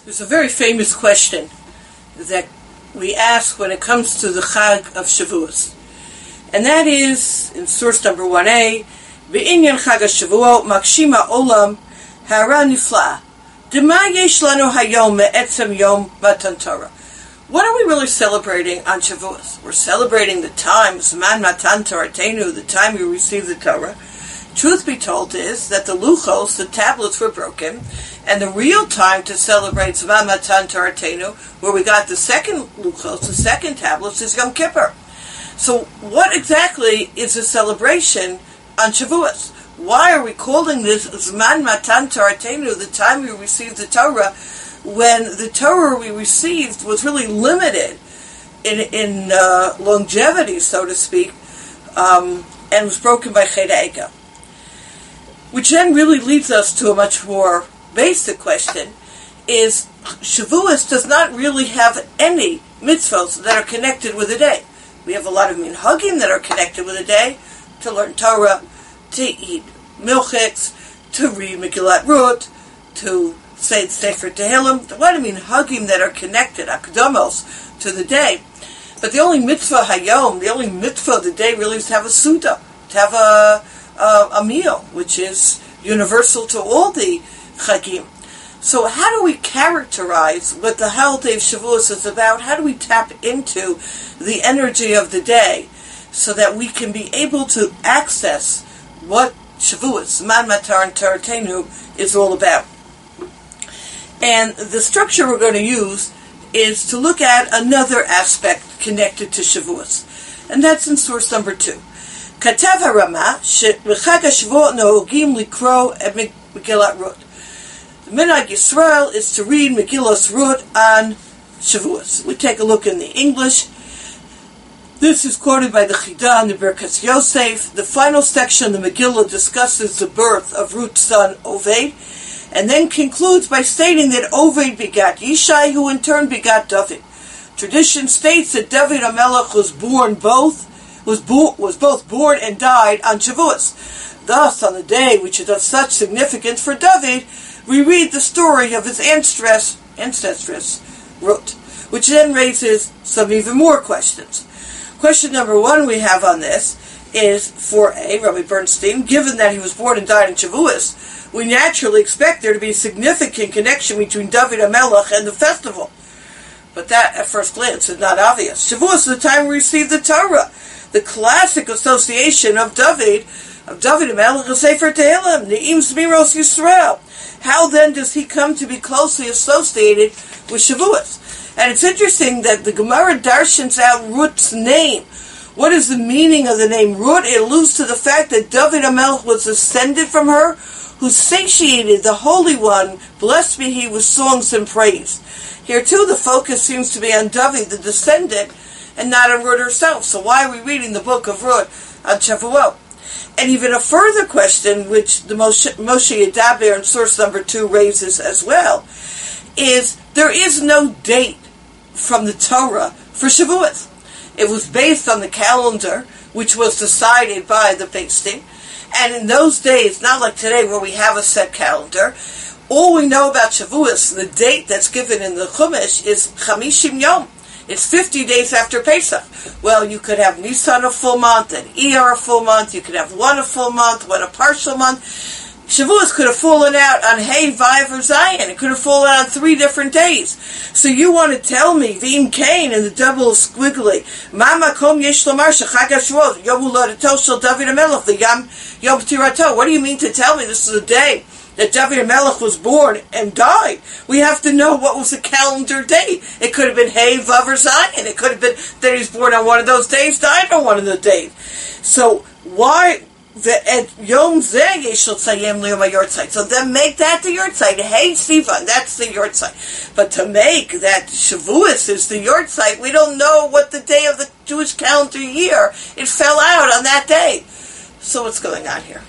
There's a very famous question that we ask when it comes to the Chag of Shavuos. And that is, in source number 1a, V'inyan Chag HaShavuot Makshima Olam Hara Nifla D'ma yesh lanu hayom me'etzem yom Matan Torah. What are we really celebrating on Shavuos? We're celebrating the time, Zman Matan Toratenu, the time we received the Torah. Truth be told is that the luchos, the tablets, were broken, and the real time to celebrate Zman Matan Toratenu, where we got the second luchos, the second tablets, is Yom Kippur. So what exactly is a celebration on Shavuos? Why are we calling this Zman Matan Toratenu, the time we received the Torah, when the Torah we received was really limited in longevity, so to speak, and was broken by Chet HaEgel? Which then really leads us to a much more basic question, is Shavuos does not really have any mitzvos that are connected with a day. We have a lot of minhagim that are connected with a day, to learn Torah, to eat milchets, to read Megillat Ruth, to say Sefer Tehillim, a lot of minhagim that are connected, akdamos, to the day. But the only mitzvah hayom, the only mitzvah of the day really is to have a suda, to have a meal, which is universal to all the chagim. So how do we characterize what the holiday of Shavuos is about? How do we tap into the energy of the day so that we can be able to access what Shavuos, Zman Matan Toratenu, is all about? And the structure we're going to use is to look at another aspect connected to Shavuos. And that's in source number 2. Katav HaRama, Sh'Chag HaShavuot Nohogim Likro et Megillat Ruth. The Minhag Yisrael is to read Megillas Ruth on Shavuos. We take a look in the English. This is quoted by the Chidah and the Birkas Yosef. The final section of the Megillah discusses the birth of Ruth's son Oved, and then concludes by stating that Oved begat Yishai, who in turn begat David. Tradition states that David HaMelech was both born and died on Shavuos. Thus, on the day which is of such significance for David, we read the story of his ancestress Ruth, which then raises some even more questions. Question number 1 we have on this is for Rabbi Bernstein. Given that he was born and died on Shavuos, we naturally expect there to be a significant connection between David HaMelech and the festival. But that, at first glance, is not obvious. Shavuos is the time we receive the Torah. The classic association of David HaMelech is Sefer Tehillim, Ne'im Zmiros Yisrael. How then does he come to be closely associated with Shavuos? And it's interesting that the Gemara darshans out Ruth's name. What is the meaning of the name Ruth? It alludes to the fact that David HaMelech was descended from her, who satiated the Holy One, blessed be he, with songs and praise. Here too the focus seems to be on David, the descendant, and not on Ruth herself. So why are we reading the book of Ruth on Shavuot? And even a further question, which the Moshe Yadaber in source number 2 raises as well, is there is no date from the Torah for Shavuot. It was based on the calendar, which was decided by the Beis Din. And in those days, not like today where we have a set calendar, all we know about Shavuos, the date that's given in the Chumash, is Chamishim Yom. It's 50 days after Pesach. Well, you could have Nisan a full month, and Iyar a full month. You could have one a full month, one a partial month. Shavuos could have fallen out on Hey, Vav, or Zion. It could have fallen out on 3 different days. So you want to tell me, V'im Kain in the double squiggly, Ma makom yesh lomar shechag HaShavuot, Yom Huladeto shel David HaMelech, the Yom Tirato. What do you mean to tell me this is a day that David HaMelech was born and died? We have to know what was the calendar date. It could have been Hey, Vav, or Zion. It could have been that he was born on one of those days, died on one of the days. So why? Yom Zeh Yeshel Tzayim Liyom HaYortzeit. So then make that the Yortzeit. Hey, Sivan, that's the Yortzeit. But to make that Shavuos is the Yortzeit, we don't know what the day of the Jewish calendar year. It fell out on that day. So what's going on here?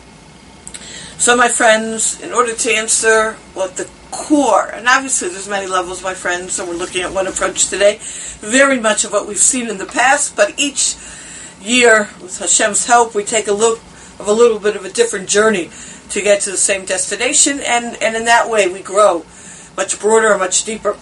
So my friends, in order to answer what the core, and obviously there's many levels, my friends, so we're looking at one approach today, very much of what we've seen in the past, but each year, with Hashem's help, we take a look of a little bit of a different journey to get to the same destination, and in that way we grow much broader and much deeper.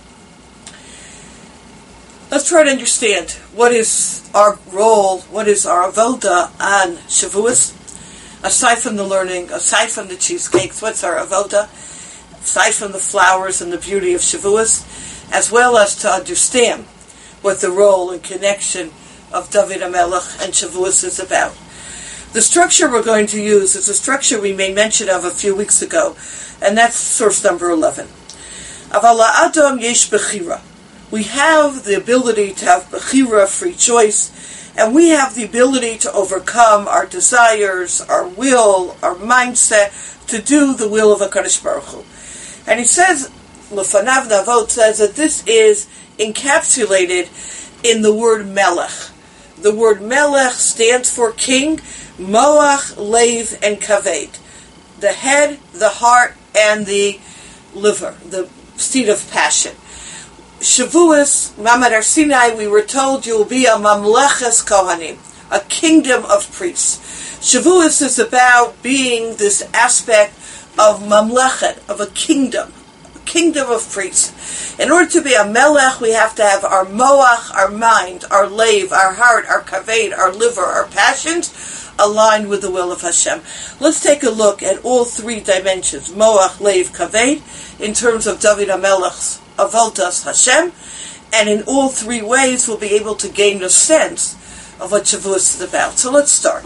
Let's try to understand what is our role, what is our avoda on Shavuos. Aside from the learning, aside from the cheesecakes, what's our avoda? Aside from the flowers and the beauty of Shavuos, as well as to understand what the role and connection of David HaMelech and Shavuos is about. The structure we're going to use is a structure we made mention of a few weeks ago, and that's source number 11. Aval ha'adam yesh bechira. We have the ability to have bechira, free choice, and we have the ability to overcome our desires, our will, our mindset, to do the will of HaKadosh Baruch Hu. And he says, Lefanav Navot says that this is encapsulated in the word melech. The word melech stands for king, moach, lev, and kaved. The head, the heart, and the liver, the seat of passion. Shavuos, Ma'amad Har Sinai, we were told you will be a mamleches kohanim, a kingdom of priests. Shavuos is about being this aspect of mamlechet, of a kingdom of priests. In order to be a melech, we have to have our moach, our mind, our lev, our heart, our kaved, our liver, our passions, aligned with the will of Hashem. Let's take a look at all three dimensions, moach, lev, kaved, in terms of David HaMelech's avodas Hashem, and in all three ways we'll be able to gain a sense of what Shavuos is about. So let's start.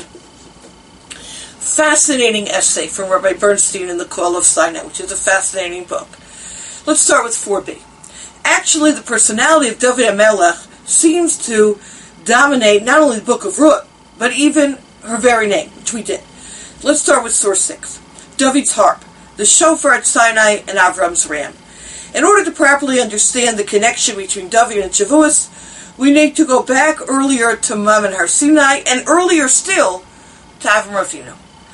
Fascinating essay from Rabbi Bernstein in the Kol of Sinai, which is a fascinating book. Let's start with 4b. Actually, the personality of David HaMelech seems to dominate not only the book of Ruth, but even her very name, which we did. Let's start with source 6. David's harp, the shofar at Sinai, and Avram's ram. In order to properly understand the connection between David and Shavuos, we need to go back earlier to Ma'amad Har Sinai, and earlier still to Avram Avinu.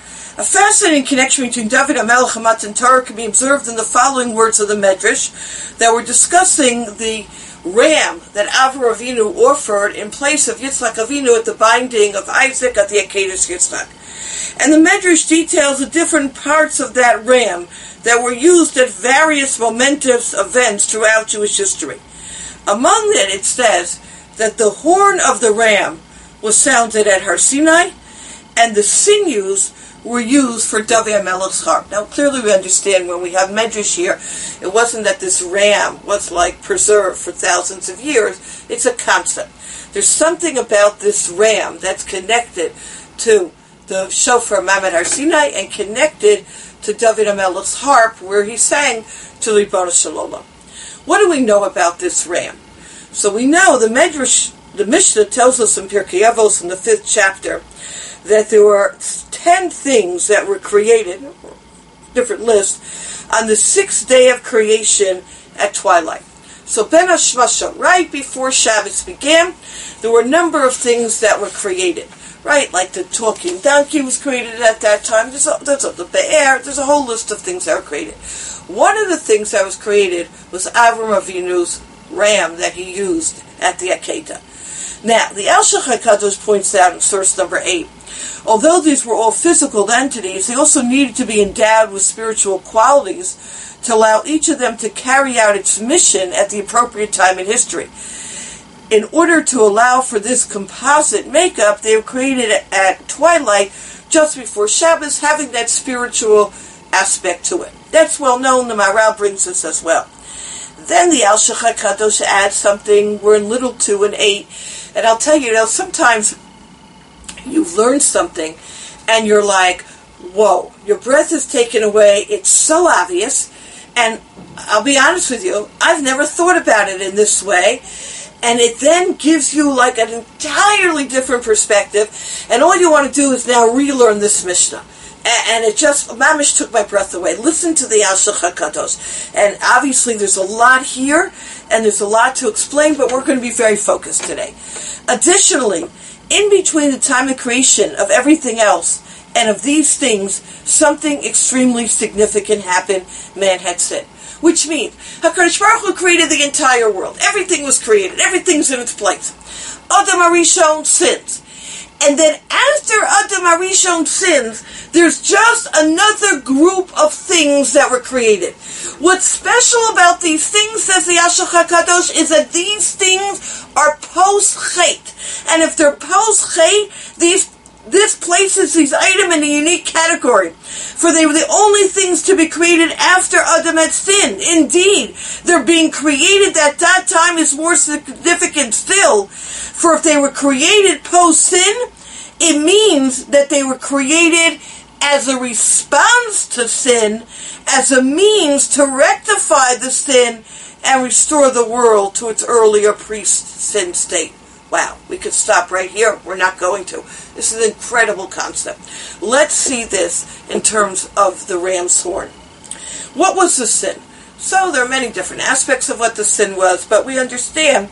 A fascinating connection between David HaMelech and Matan Torah can be observed in the following words of the Medrash that were discussing the ram that Avram Avinu offered in place of Yitzchak Avinu at the binding of Isaac at the Akedah Yitzchak. And the Medrash details the different parts of that ram that were used at various momentous events throughout Jewish history. Among them, it says that the horn of the ram was sounded at Har Sinai, and the sinews were used for David HaMelech's harp. Now, clearly we understand when we have Medrash here, it wasn't that this ram was like preserved for thousands of years. It's a concept. There's something about this ram that's connected to the shofar Ma'amad Har Sinai and connected to David HaMelech's harp, where he sang to Ribono Shel Olam. What do we know about this ram? So we know the Medrash, the Mishnah tells us in Pirkei Avos in the 5th chapter that there were 10 things that were created, different lists, on the 6th day of creation at twilight. So Ben Hashmasha, right before Shabbos began, there were a number of things that were created. Right, like the talking donkey was created at that time. There's the be'er. There's a whole list of things that were created. One of the things that was created was Avram Avinu's ram that he used at the Akedah. Now, the El Shach HaKadosh points out in source number 8, although these were all physical entities, they also needed to be endowed with spiritual qualities to allow each of them to carry out its mission at the appropriate time in history. In order to allow for this composite makeup, they were created at twilight, just before Shabbos, having that spiritual aspect to it. That's well known. The Maharal brings this as well. Then the El Shach HaKadosh adds something. We're in little 2 and 8. And I'll tell you, sometimes you've learned something, and you're like, whoa, your breath is taken away. It's so obvious. And I'll be honest with you, I've never thought about it in this way. And it then gives you like an entirely different perspective. And all you want to do is now relearn this Mishnah. And it just, mamish took my breath away. Listen to the El Shach HaKadosh. And obviously there's a lot here, and there's a lot to explain, but we're going to be very focused today. Additionally, in between the time of creation of everything else and of these things, something extremely significant happened. Man had sinned. Which means, HaKadosh Baruch Hu created the entire world. Everything was created. Everything's in its place. Adam HaRishon sins. And then after Adam HaRishon sins, there's just another group of things that were created. What's special about these things, says the Ashach HaKadosh, is that these things are post-chet. And if they're post-chet, this places these items in a unique category. For they were the only things to be created after Adam had sinned. Indeed, they're being created at that time is more significant still. For if they were created post-sin, it means that they were created as a response to sin, as a means to rectify the sin and restore the world to its earlier pre-sin state. Wow, we could stop right here. We're not going to. This is an incredible concept. Let's see this in terms of the ram's horn. What was the sin? So there are many different aspects of what the sin was, but we understand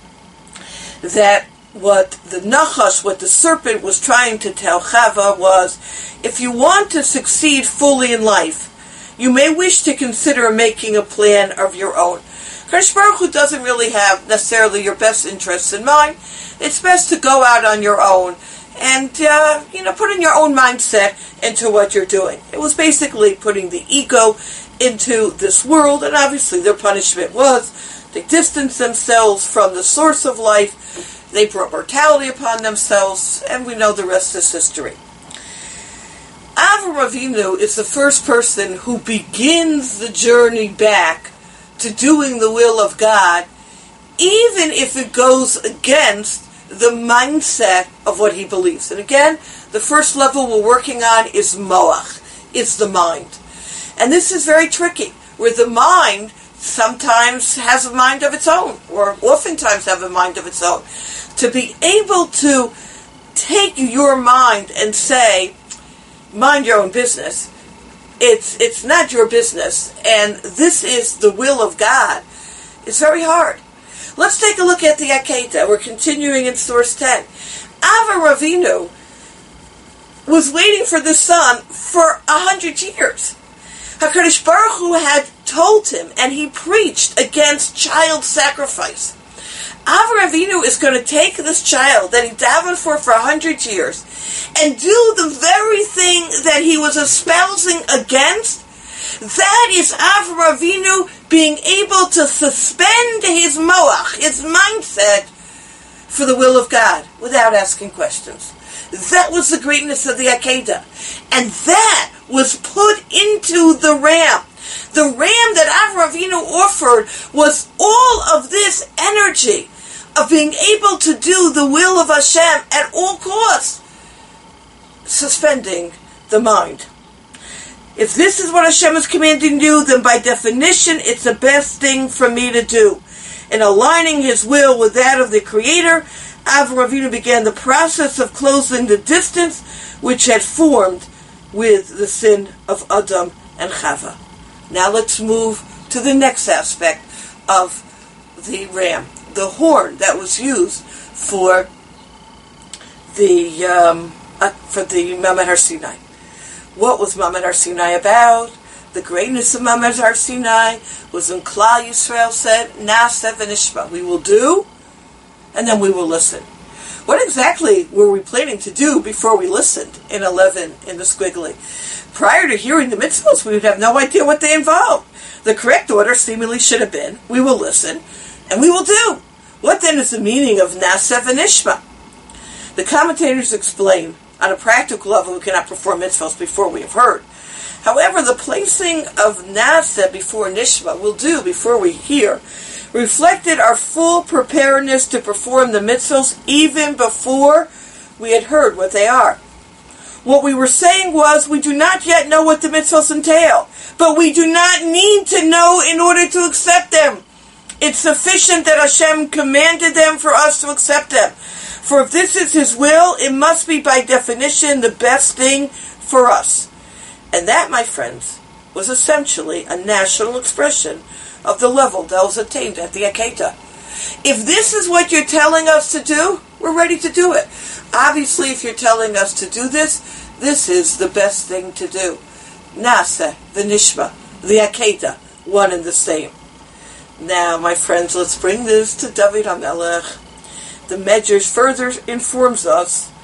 that what the Nachash, what the serpent was trying to tell Chava was, if you want to succeed fully in life, you may wish to consider making a plan of your own. Kadosh Baruch Hu doesn't really have necessarily your best interests in mind. It's best to go out on your own and, put in your own mindset into what you're doing. It was basically putting the ego into this world, and obviously their punishment was they distanced themselves from the source of life. They brought mortality upon themselves, and we know the rest is history. Avraham Avinu is the first person who begins the journey back to doing the will of God, even if it goes against the mindset of what he believes. And again, the first level we're working on is Moach, it's the mind. And this is very tricky, where the mind sometimes has a mind of its own, or oftentimes have a mind of its own. To be able to take your mind and say, mind your own business, it's not your business, and this is the will of God, it's very hard. Let's take a look at the Akedah. We're continuing in source 10. Avraham Avinu was waiting for the son for 100 years. HaKadosh Baruch Hu had told him, and he preached against child sacrifice. Avraham Avinu is going to take this child that he davened for 100 years and do the very thing that he was espousing against. That is Avraham Avinu being able to suspend his moach, his mindset, for the will of God without asking questions. That was the greatness of the Akedah. And that was put into the ram. The ram that Avraham Avinu offered was all of this energy of being able to do the will of Hashem at all costs, suspending the mind. If this is what Hashem is commanding you, then by definition, it's the best thing for me to do. In aligning his will with that of the Creator, Avraham Avinu began the process of closing the distance which had formed with the sin of Adam and Chava. Now let's move to the next aspect of the ram, the horn that was used for the Mamad Har Sinai. What was Mamad Har Sinai about? The greatness of Mamad Har Sinai was when Klal Yisrael said, Na'aseh v'nishma, we will do, and then we will listen. What exactly were we planning to do before we listened in 11 in the squiggly? Prior to hearing the mitzvahs, we would have no idea what they involved. The correct order seemingly should have been, we will listen, and we will do. What then is the meaning of Na'aseh v'nishma? The commentators explain, on a practical level, we cannot perform mitzvahs before we have heard. However, the placing of Na'aseh before Nishma, will do before we hear, reflected our full preparedness to perform the mitzvahs even before we had heard what they are. What we were saying was, we do not yet know what the mitzvahs entail, but we do not need to know in order to accept them. It's sufficient that Hashem commanded them for us to accept them. For if this is His will, it must be by definition the best thing for us. And that, my friends, was essentially a national expression of the level that was attained at the Akedah. If this is what you're telling us to do, we're ready to do it. Obviously, if you're telling us to do this, this is the best thing to do. Na'aseh v'nishma, the Akedah, one and the same. Now, my friends, let's bring this to David HaMelech. The Medrash further informs us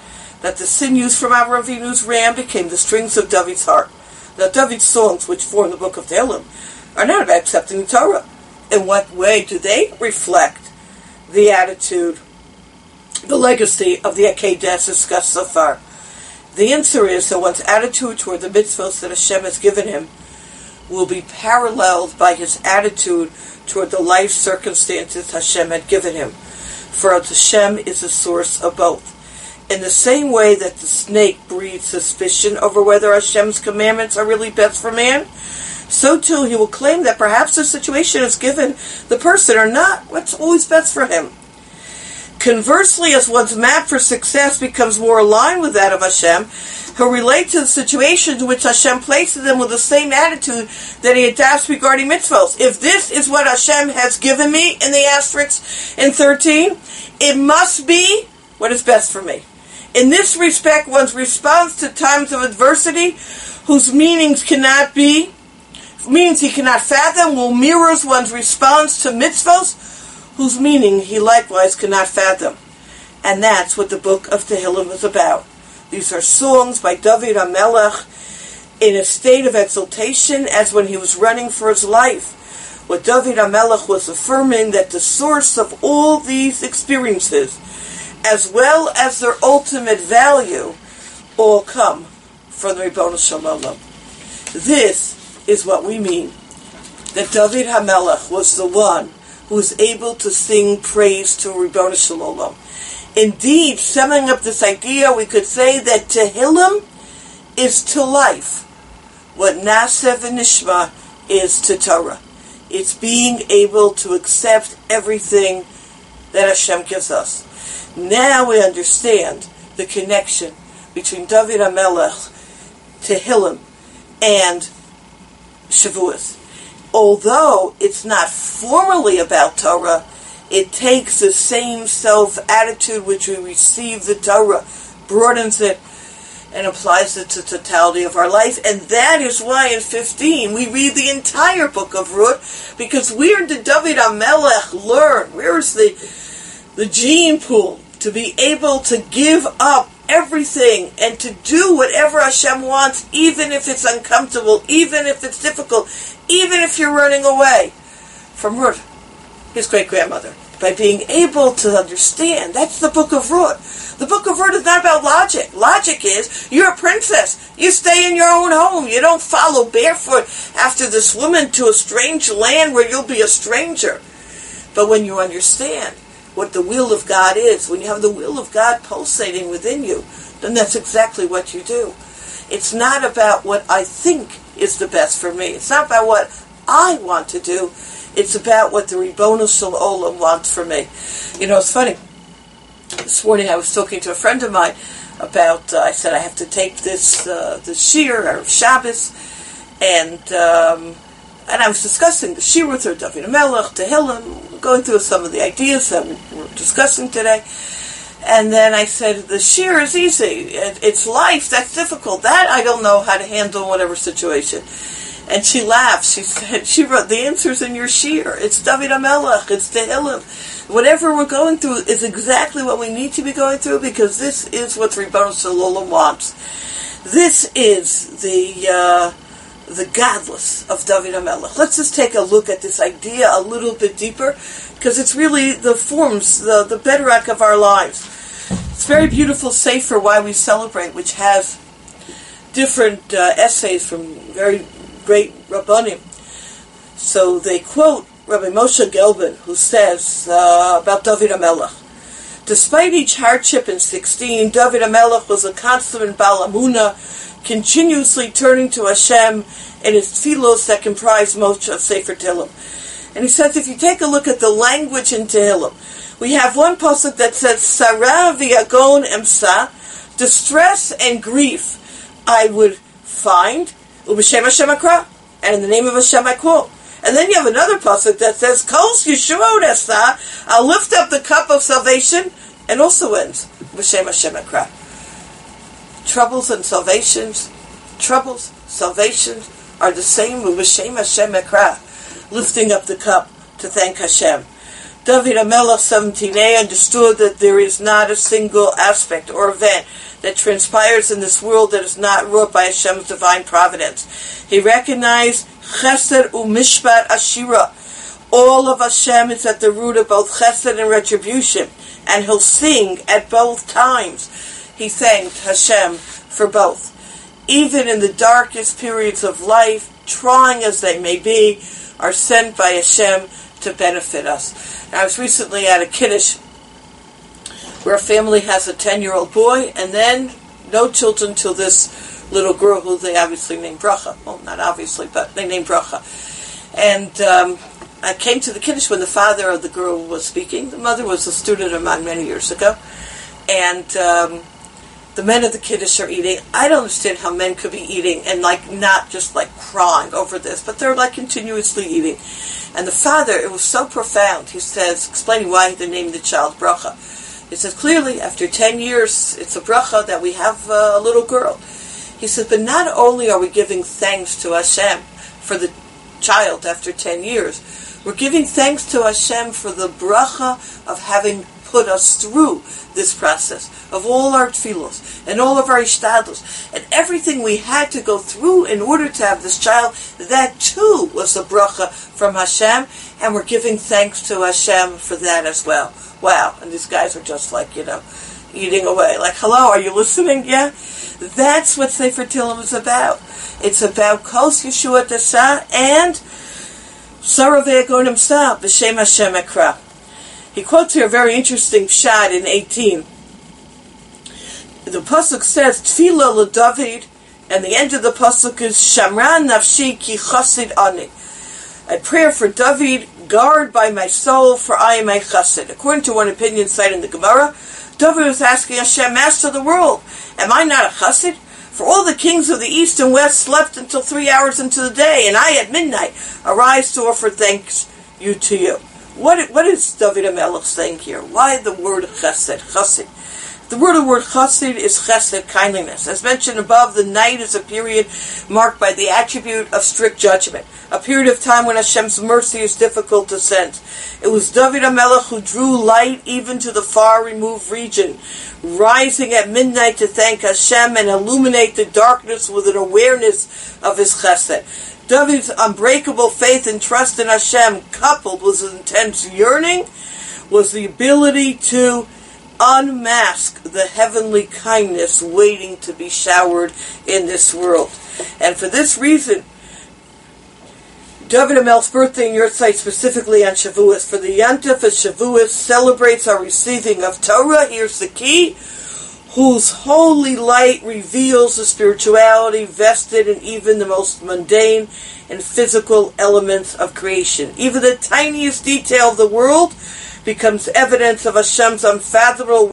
that the sinews from Avram Avinu's ram became the strings of David's heart. Now, David's songs, which form the book of Tehillim, are not about accepting the Torah. In what way do they reflect the attitude, the legacy of the Akedah discussed so far? The answer is that one's attitude toward the mitzvahs that Hashem has given him will be paralleled by his attitude toward the life circumstances Hashem had given him. For Hashem is the source of both. In the same way that the snake breeds suspicion over whether Hashem's commandments are really best for man, so too he will claim that perhaps the situation is given the person are not what's always best for him. Conversely, as one's map for success becomes more aligned with that of Hashem, he'll relate to the situations in which Hashem places him with the same attitude that he adopts regarding mitzvahs. If this is what Hashem has given me in the asterisk in 13, it must be what is best for me. In this respect, one's response to times of adversity, whose meanings he cannot fathom, will mirror one's response to mitzvahs, whose meaning he likewise cannot fathom. And that's what the book of Tehillim is about. These are songs by David HaMelech in a state of exultation as when he was running for his life. What David HaMelech was affirming that the source of all these experiences, as well as their ultimate value, all come from the Ribbono Shel Olam. This is what we mean, that David HaMelech was the one who was able to sing praise to Ribbono Shel Olam. Indeed, summing up this idea, we could say that Tehillim is to life what Naseh v'Nishma is to Torah. It's being able to accept everything that Hashem gives us. Now we understand the connection between David HaMelech, Tehillim, and Shavuos. Although it's not formally about Torah, it takes the same self-attitude which we receive the Torah, broadens it, and applies it to the totality of our life. And that is why in 15 we read the entire book of Ruth, because where did David HaMelech learn? Where is the gene pool to be able to give up everything and to do whatever Hashem wants, even if it's uncomfortable, even if it's difficult, even if you're running away from Ruth, his great-grandmother, by being able to understand. That's the book of Ruth. The book of Ruth is not about logic. Logic is, you're a princess. You stay in your own home. You don't follow barefoot after this woman to a strange land where you'll be a stranger. But when you understand what the will of God is, when you have the will of God pulsating within you, then that's exactly what you do. It's not about what I think is the best for me. It's not about what I want to do. It's about what the Ribbono Shel Olam wants for me. You know, it's funny. This morning I was talking to a friend of mine about, I said I have to take this shir of Shabbos, and I was discussing the shir with her, David HaMelech, Tehillim, going through some of the ideas that we're discussing today. And then I said, the shir is easy. It's life. That's difficult. That I don't know how to handle whatever situation. And she laughed. She said, she wrote, the answer's in your shir. It's David HaMelech. It's Tehillim. Whatever we're going through is exactly what we need to be going through, because this is what Ribbono Shel Olam wants. This is the godless of David HaMelech. Let's just take a look at this idea a little bit deeper, because it's really the forms, the bedrock of our lives. It's a very beautiful sefer, Why We Celebrate, which has different essays from very great Rabbanim. So they quote Rabbi Moshe Gelbin, who says about David HaMelech, despite each hardship in 16, David HaMelech was a consummate Baal Amunah, continuously turning to Hashem in his tefillos that comprise most of Sefer Tehillim. And he says, if you take a look at the language in Tehillim, we have one pasuk that says, Sarah v'yagon emsa, distress and grief I would find, u'b'shem Hashem akra, and in the name of Hashem I call. And then you have another pasuk that says, Kos Yeshuot esa, I'll lift up the cup of salvation, and also ends, u'b'shem Hashem akra. Troubles, salvations are the same, u'b'shem Hashem akra, lifting up the cup to thank Hashem. David HaMelech 17a understood that there is not a single aspect or event that transpires in this world that is not wrought by Hashem's divine providence. He recognized Chesed u'Mishpat Ashira. All of Hashem is at the root of both Chesed and retribution, and he'll sing at both times. He thanked Hashem for both. Even in the darkest periods of life, trying as they may be, are sent by Hashem to benefit us. And I was recently at a Kiddush where a family has a 10-year-old boy, and then no children till this little girl who they obviously named Bracha. Well, not obviously, but they named Bracha. And I came to the Kiddush when the father of the girl was speaking. The mother was a student of mine many years ago. And the men of the Kiddush are eating. I don't understand how men could be eating and not just crying over this, but they're continuously eating. And the father, it was so profound. He says, explaining why they named the child Bracha. He says, clearly, after 10 years, it's a bracha that we have a little girl. He said, but not only are we giving thanks to Hashem for the child after 10 years, we're giving thanks to Hashem for the bracha of having put us through this process, of all our tefillos, and all of our ishtadlos, and everything we had to go through in order to have this child. That too was a bracha from Hashem, and we're giving thanks to Hashem for that as well. Wow, and these guys are just eating away. Hello, are you listening? Yeah? That's what Sefer Tehillim is about. It's about Kos Yeshua Tasa and Sarah Ve'agonim Sa B'Shem Hashem Ekra. He quotes here a very interesting pshat in 18. The pasuk says, Tefillah LeDavid, and the end of the pasuk is, Shamran Nafshi Ki Chasid Ani. A prayer for David, guard by my soul, for I am a chassid. According to one opinion cited in the Gemara, David was asking Hashem, Master of the world, am I not a chassid? For all the kings of the east and west slept until 3 hours into the day, and I at midnight arise to offer thanks to you. What is David HaMelech saying here? Why the word chesed, chassid? The word chassid is chesed, kindliness. As mentioned above, the night is a period marked by the attribute of strict judgment, a period of time when Hashem's mercy is difficult to sense. It was David HaMelech who drew light even to the far-removed region, rising at midnight to thank Hashem and illuminate the darkness with an awareness of his chesed. David's unbreakable faith and trust in Hashem, coupled with his intense yearning, was the ability to unmask the heavenly kindness waiting to be showered in this world. And for this reason, David HaMelech's birthday in your site, specifically on Shavuos, for the Yantif of Shavuos celebrates our receiving of Torah. Here's the key: whose holy light reveals the spirituality vested in even the most mundane and physical elements of creation. Even the tiniest detail of the world becomes evidence of Hashem's unfathomable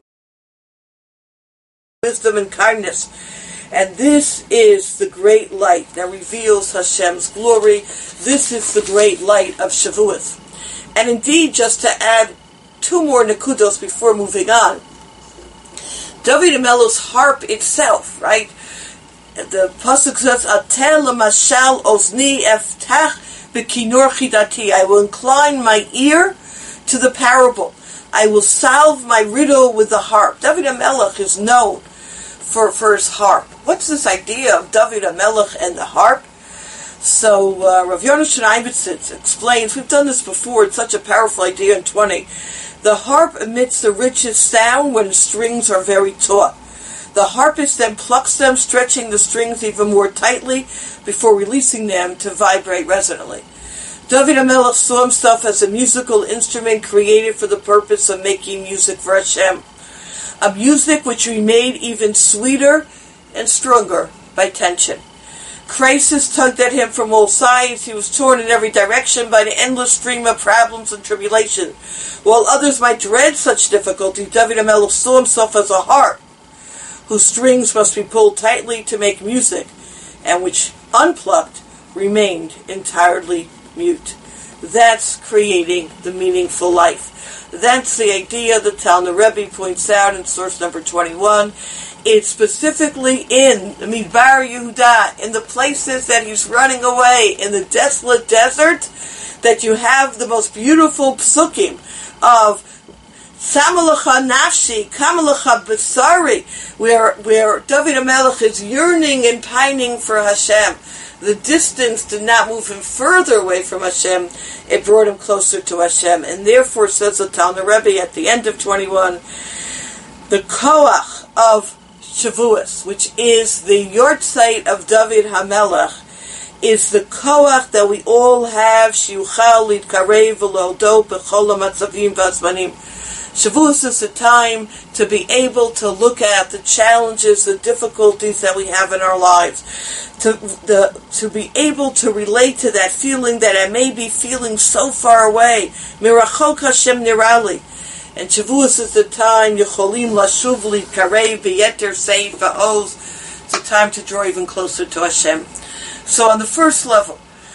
wisdom and kindness. And this is the great light that reveals Hashem's glory. This is the great light of Shavuos. And indeed, just to add 2 more nekudos before moving on, David HaMelech's harp itself, right? The pasuk says, "Atel l'mashal ozni eftach b'kinor chidati." I will incline my ear to the parable. I will salve my riddle with the harp. David HaMelech is known for his harp. What's this idea of David HaMelech and the harp? So Rav Yonasan Eibitz explains, we've done this before, it's such a powerful idea in 20. The harp emits the richest sound when strings are very taut. The harpist then plucks them, stretching the strings even more tightly before releasing them to vibrate resonantly. David HaMelech saw himself as a musical instrument created for the purpose of making music for Hashem. A music which we made even sweeter and stronger by tension. Crisis tugged at him from all sides. He was torn in every direction by the endless stream of problems and tribulation. While others might dread such difficulty, David HaMelech saw himself as a harp whose strings must be pulled tightly to make music, and which, unplucked, remained entirely mute. That's creating the meaningful life. That's the idea that Talmud Rebbe points out in source number 21. It's specifically in the Midbar Yehuda, in the places that he's running away, in the desolate desert, that you have the most beautiful psukim of Samalacha nafshi, kamalacha basari, where David HaMelech is yearning and pining for Hashem. The distance did not move him further away from Hashem, it brought him closer to Hashem. And therefore, says the Talmud Rebbe at the end of 21, the koach of Shavuos, which is the yortzeit of David HaMelech, is the koach that we all have, shiuchal lidkarev v'lodot b'chol hamatzavim v'azmanim. Shavuos is a time to be able to look at the challenges, the difficulties that we have in our lives, to be able to relate to that feeling that I may be feeling so far away. Mirachok Hashem nirali. And Shavuos is the time, Yecholim lashuv lidkarev v'yeter seif v'oz. It's a time to draw even closer to Hashem. So on the first level,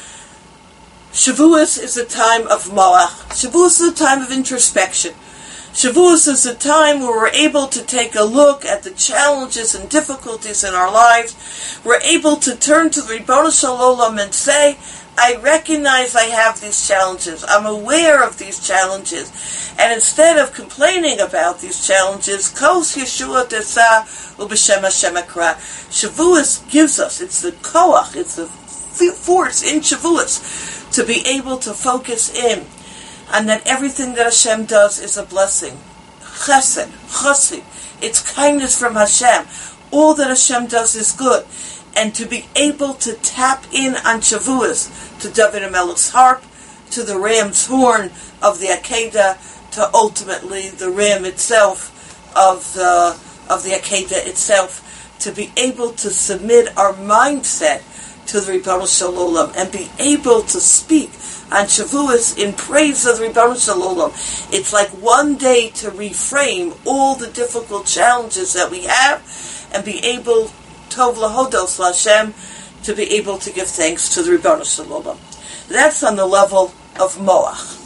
Shavuos is a time of moach. Shavuos is a time of introspection. Shavuos is a time where we're able to take a look at the challenges and difficulties in our lives. We're able to turn to the Ribbono Shel Olam and say, I recognize I have these challenges. I'm aware of these challenges. And instead of complaining about these challenges, Kos Yeshua Desa U'B'Shem Hashem Ekra. Shavuos gives us, it's the koach, it's the force in Shavuos to be able to focus in, and that everything that Hashem does is a blessing. Chesed, chesed, it's kindness from Hashem. All that Hashem does is good. And to be able to tap in on Shavuos, to David HaMelech's harp, to the ram's horn of the Akedah, to ultimately the ram itself of the Akedah itself, to be able to submit our mindset to the Ribbono Shel Olam and be able to speak on Shavuos in praise of the Ribbono Shel Olam. It's like one day to reframe all the difficult challenges that we have and be able, Tov Lahodos LaHashem, to be able to give thanks to the Ribbono Shel Olam. That's on the level of moach.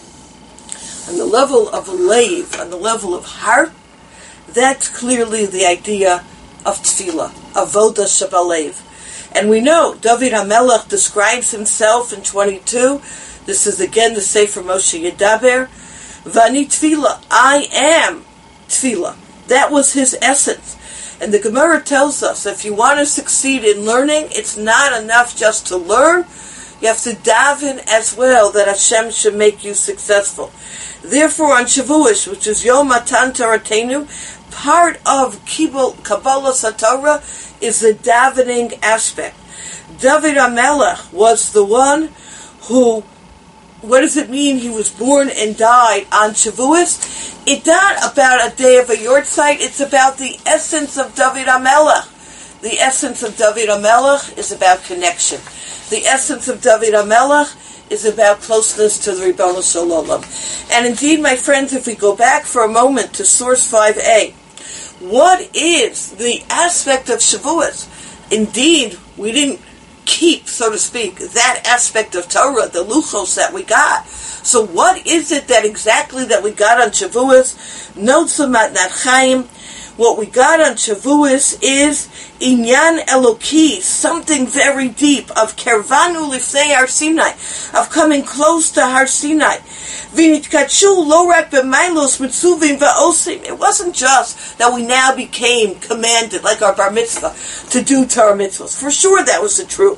On the level of leiv, on the level of heart, that's clearly the idea of tefillah, avoda shebalev. And we know David HaMelech describes himself in 22. This is again the Sefer Moshe Yedaber. Vani tefillah, I am tefillah. That was his essence. And the Gemara tells us, if you want to succeed in learning, it's not enough just to learn. You have to daven as well that Hashem should make you successful. Therefore, on Shavuos, which is Yom Matan Toratenu, part of Kabbalah Satorah is the davening aspect. David HaMelech was the one who, what does it mean he was born and died on Shavuos? It's not about a day of a yortzeit, it's about the essence of David HaMelech. The essence of David HaMelech is about connection. The essence of David HaMelech is about closeness to the Ribbono Shel Olam. And indeed, my friends, if we go back for a moment to source 5a, what is the aspect of Shavuos? Indeed, we didn't keep, so to speak, that aspect of Torah, the luchos that we got. So what is it that exactly that we got on Shavuos? Notes of Matnat Chaim. What we got on Shavuos is Inyan Eloki, something very deep, of Kervanu Lifnei Har Sinai, of coming close to Har Sinai. V'nitkatshu lo rak b'mailos mitzuvim va'osim. It wasn't just that we now became commanded, like our bar mitzvah, to do Torah mitzvahs. For sure that was the truth.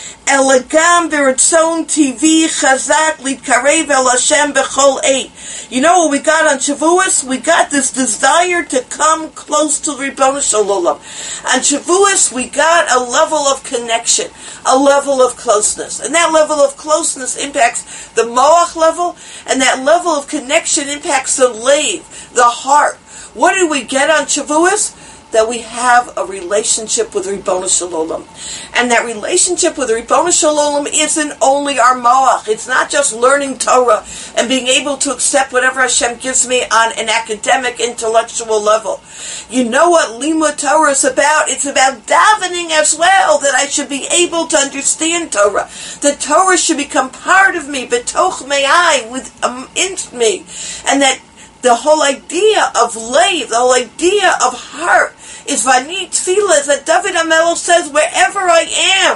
Elegam b'ratzon TV chazak lidkarev el Hashem b'chol eit. You know what we got on Shavuos? We got this desire to come close to the Ribbono Shel Olam. On Shavuos, we got a level of connection, a level of closeness. And that level of closeness impacts the moach level, and that level of connection impacts the leiv, the heart. What did we get on Shavuos? That we have a relationship with Ribbono Shel Olam. And that relationship with Ribbono Shel Olam isn't only our moach. It's not just learning Torah and being able to accept whatever Hashem gives me on an academic, intellectual level. You know what Limud Torah is about? It's about davening as well, that I should be able to understand Torah. That Torah should become part of me, betoch me'ai, within me. And that the whole idea of leiv, the whole idea of heart, is Vani Tefillah, is that David HaMelech says, wherever I am,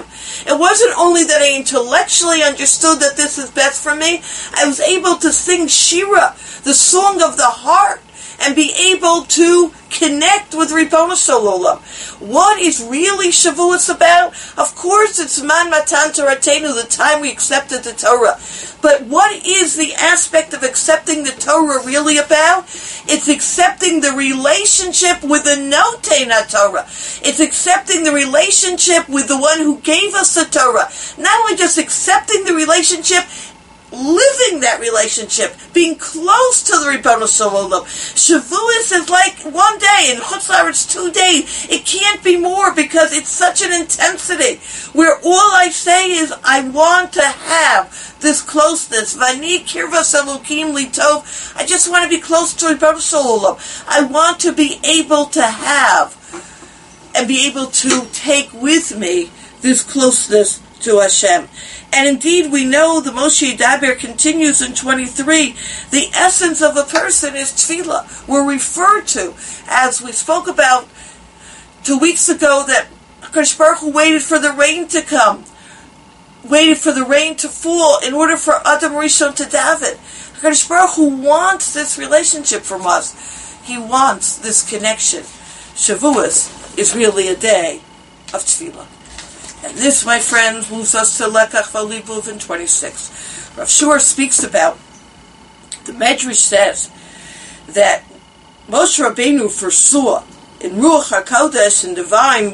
It wasn't only that I intellectually understood that this is best for me, I was able to sing Shira, the song of the heart, and be able to connect with Ribono Shel Olam. What is really Shavuos about? Of course, it's Man Matan Toratenu, the time we accepted the Torah. But what is the aspect of accepting the Torah really about? It's accepting the relationship with the Noten HaTorah. It's accepting the relationship with the one who gave us the Torah. Not only just accepting the relationship, living that relationship, being close to the Ribono Shel Olam. Shavuos is like one day, and Chutz La'aretz 2 days. It can't be more because it's such an intensity where all I say is I want to have this closeness. Vani kirvas Elokim litov. I just want to be close to Ribono Shel Olam. I want to be able to have and be able to take with me this closeness to Hashem. And indeed, we know the Moshe Daber continues in 23. The essence of a person is tefillah. We're referred to, as we spoke about 2 weeks ago, that HaKadosh Baruch Hu waited for the rain to come, waited for the rain to fall in order for Adam Rishon to daven. HaKadosh Baruch Hu wants this relationship from us. He wants this connection. Shavuos is really a day of tefillah. And this, my friends, moves us to Lekach V'Libuv in 26. Rav Shur speaks about, the Medrash says, that Moshe Rabbeinu foresaw in Ruach HaKodesh, in divine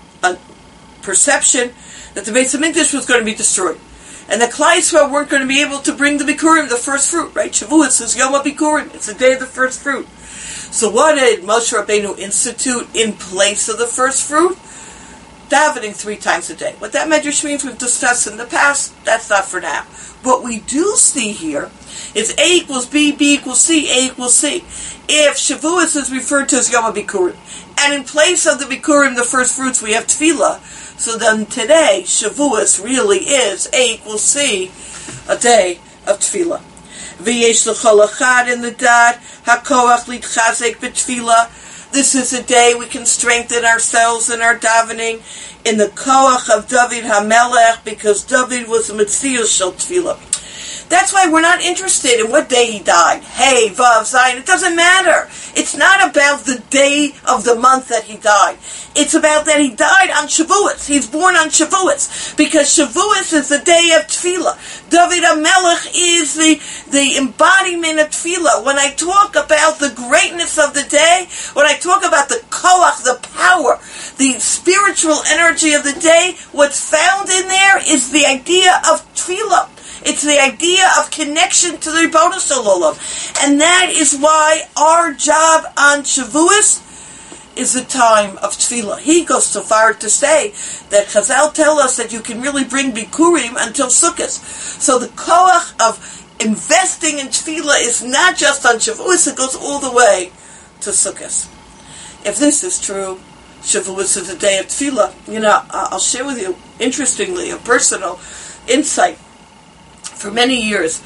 perception, that the Beis HaMikdash was going to be destroyed. And that Klal Yisrael weren't going to be able to bring the Bikurim, the first fruit, right? Shavuos is Yom HaBikurim. It's the day of the first fruit. So what did Moshe Rabbeinu institute in place of the first fruit? Davening 3 times a day. What that medrash means, we've discussed in the past. That's not for now. What we do see here is A equals B, B equals C, A equals C. If Shavuos is referred to as Yom HaBikurim, and in place of the Bikurim, the first fruits, we have Tefillah, so then today, Shavuos really is A equals C, a day of Tefillah. V'yesh l'chol echad in the dad, hakoach litchazek b'tefillah. This is a day we can strengthen ourselves in our davening in the koach of David HaMelech, because David was a Metzius Shel Tefillah. That's why we're not interested in what day he died. Hey, Vav, Zayin, it doesn't matter. It's not about the day of the month that he died. It's about that he died on Shavuos. He's born on Shavuos, because Shavuos is the day of Tefillah. David HaMelech is the embodiment of Tefillah. When I talk about the greatness of the day, when I talk about the koach, the power, the spiritual energy of the day, what's found in there is the idea of Tefillah. It's the idea of connection to the Ribono Shel Olam. And that is why our job on Shavuos is the time of Tefillah. He goes so far to say that Chazal tell us that you can really bring Bikurim until Sukkot. So the koach of investing in Tefillah is not just on Shavuos, it goes all the way to Sukkot. If this is true, Shavuos is a day of Tefillah. I'll share with you, interestingly, a personal insight. For many years,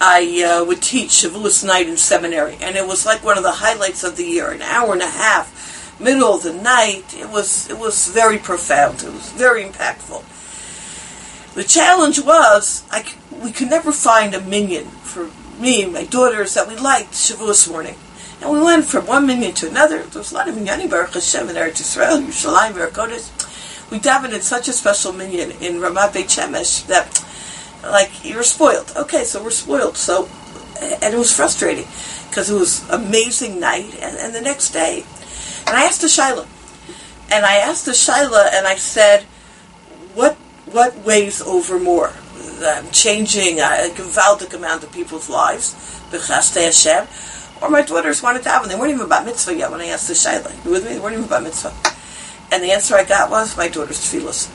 I would teach Shavuos night in seminary, and it was like one of the highlights of the year, an hour and a half, middle of the night. It was very profound. It was very impactful. The challenge was, we could never find a minyan for me and my daughters that we liked Shavuos morning. And we went from one minyan to another. There was a lot of minyanim, Baruch Hashem, in Eretz Yisrael, Yerushalayim, Be'er Kodesh. We davened in such a special minyan in Ramat Beit Shemesh that, you're spoiled. Okay, so we're spoiled. So, and it was frustrating because it was an amazing night, and the next day. And I asked the Shaila, and I said, what weighs over more? I'm changing a gewaltic amount of people's lives, b'chastei Hashem, or my daughters wanted to daven. They weren't even about mitzvah yet when I asked the Shaila. You with me? They weren't even about mitzvah. And the answer I got was, my daughter's tefillos.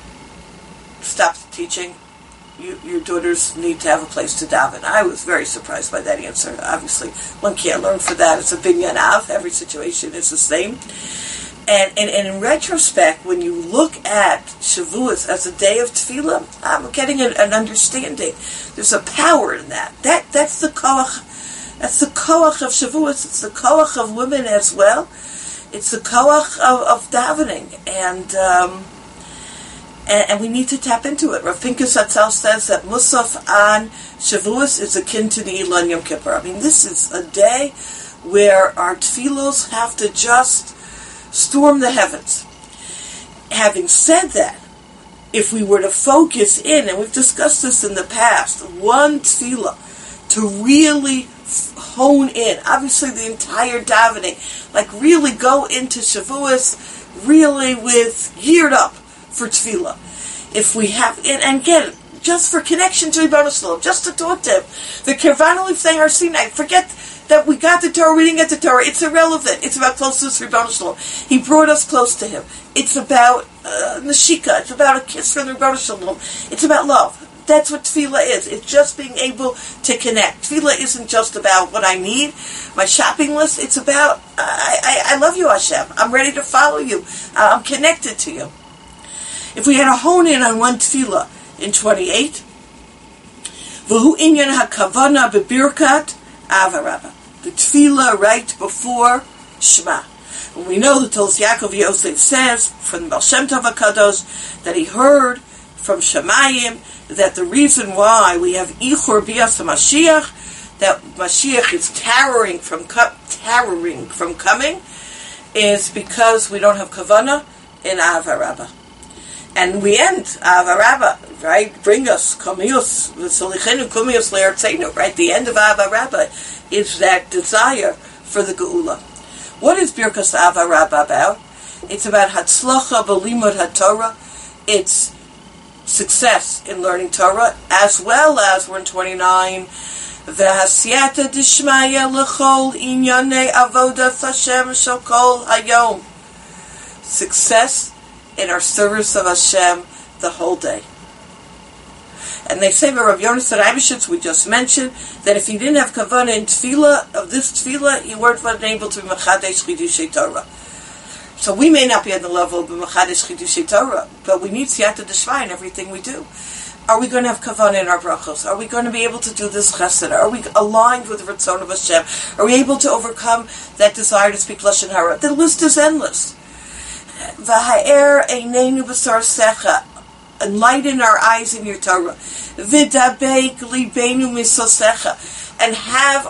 Stop teaching. Your daughters need to have a place to daven. I was very surprised by that answer. Obviously, one can't learn for that. It's a binyan av. Every situation is the same. And in retrospect, when you look at Shavuos as a day of tefillah, I'm getting an understanding. There's a power in that. That's the koach. That's the koach of Shavuos. It's the koach of women as well. It's the koach of davening. And And we need to tap into it. Rav Pinkus Hatzel says that Musaf on Shavuos is akin to the Elon Yom Kippur. I mean, this is a day where our tefillos have to just storm the heavens. Having said that, if we were to focus in, and we've discussed this in the past, one tefillah to really hone in, obviously the entire davening, like really go into Shavuos, really with geared up for tefillah. If we have, and again, just for connection to Ribono Shel Olam, just to talk to him, the Kirvanu Lifnei Har Sinai, forget that we got the Torah, we didn't get the Torah, it's irrelevant. It's about closeness to Ribono Shel Olam. He brought us close to him. It's about neshika, it's about a kiss from the Ribono Shel Olam. It's about love. That's what tefillah is. It's just being able to connect. Tefillah isn't just about what I need, my shopping list. It's about, I love you, Hashem. I'm ready to follow you. I'm connected to you. If we had to hone in on one tefillah in 28, V'hu inyan hakavana bebirkat Ava Rabbah, the tefillah right before Shema. And we know that Tolz Yaakov Yosef says from the Baal Shem Tov HaKadosh that he heard from Shemayim that the reason why we have Ichur Bias HaMashiach, that Mashiach is tarrying from coming, is because we don't have Kavanah in Ava Rabbah. And we end Ava Rabbah, right? Bring us Kumius, V'Solichenu Kumius Le'Artzeinu, right? The end of Ava Rabbah is that desire for the Geula. What is Birkas Ava Rabbah about? It's about Hatzlacha B'Limud HaTorah. It's success in learning Torah, as well as, we're in 29, V'Hasiyata Dishmaya L'Chol Inyanei Avodas Hashem Shokol Hayom. Success in our service of Hashem the whole day. And they say by Rav Yonasan Eibeshitz, we just mentioned, that if he didn't have kavanah in tefillah, of this tefillah, he weren't able to be Mechadesh Chidushei Torah. So we may not be at the level of Mechadesh Chidushei Torah, but we need Siyata D'Shmai in everything we do. Are we going to have kavanah in our brachos? Are we going to be able to do this chesed? Are we aligned with the Ratzon of Hashem? Are we able to overcome that desire to speak Lashon Hara? The list is endless. V'ha'er eineinu b'sar secha, enlighten our eyes in your Torah. V'dabeik libeinu misosecha, and have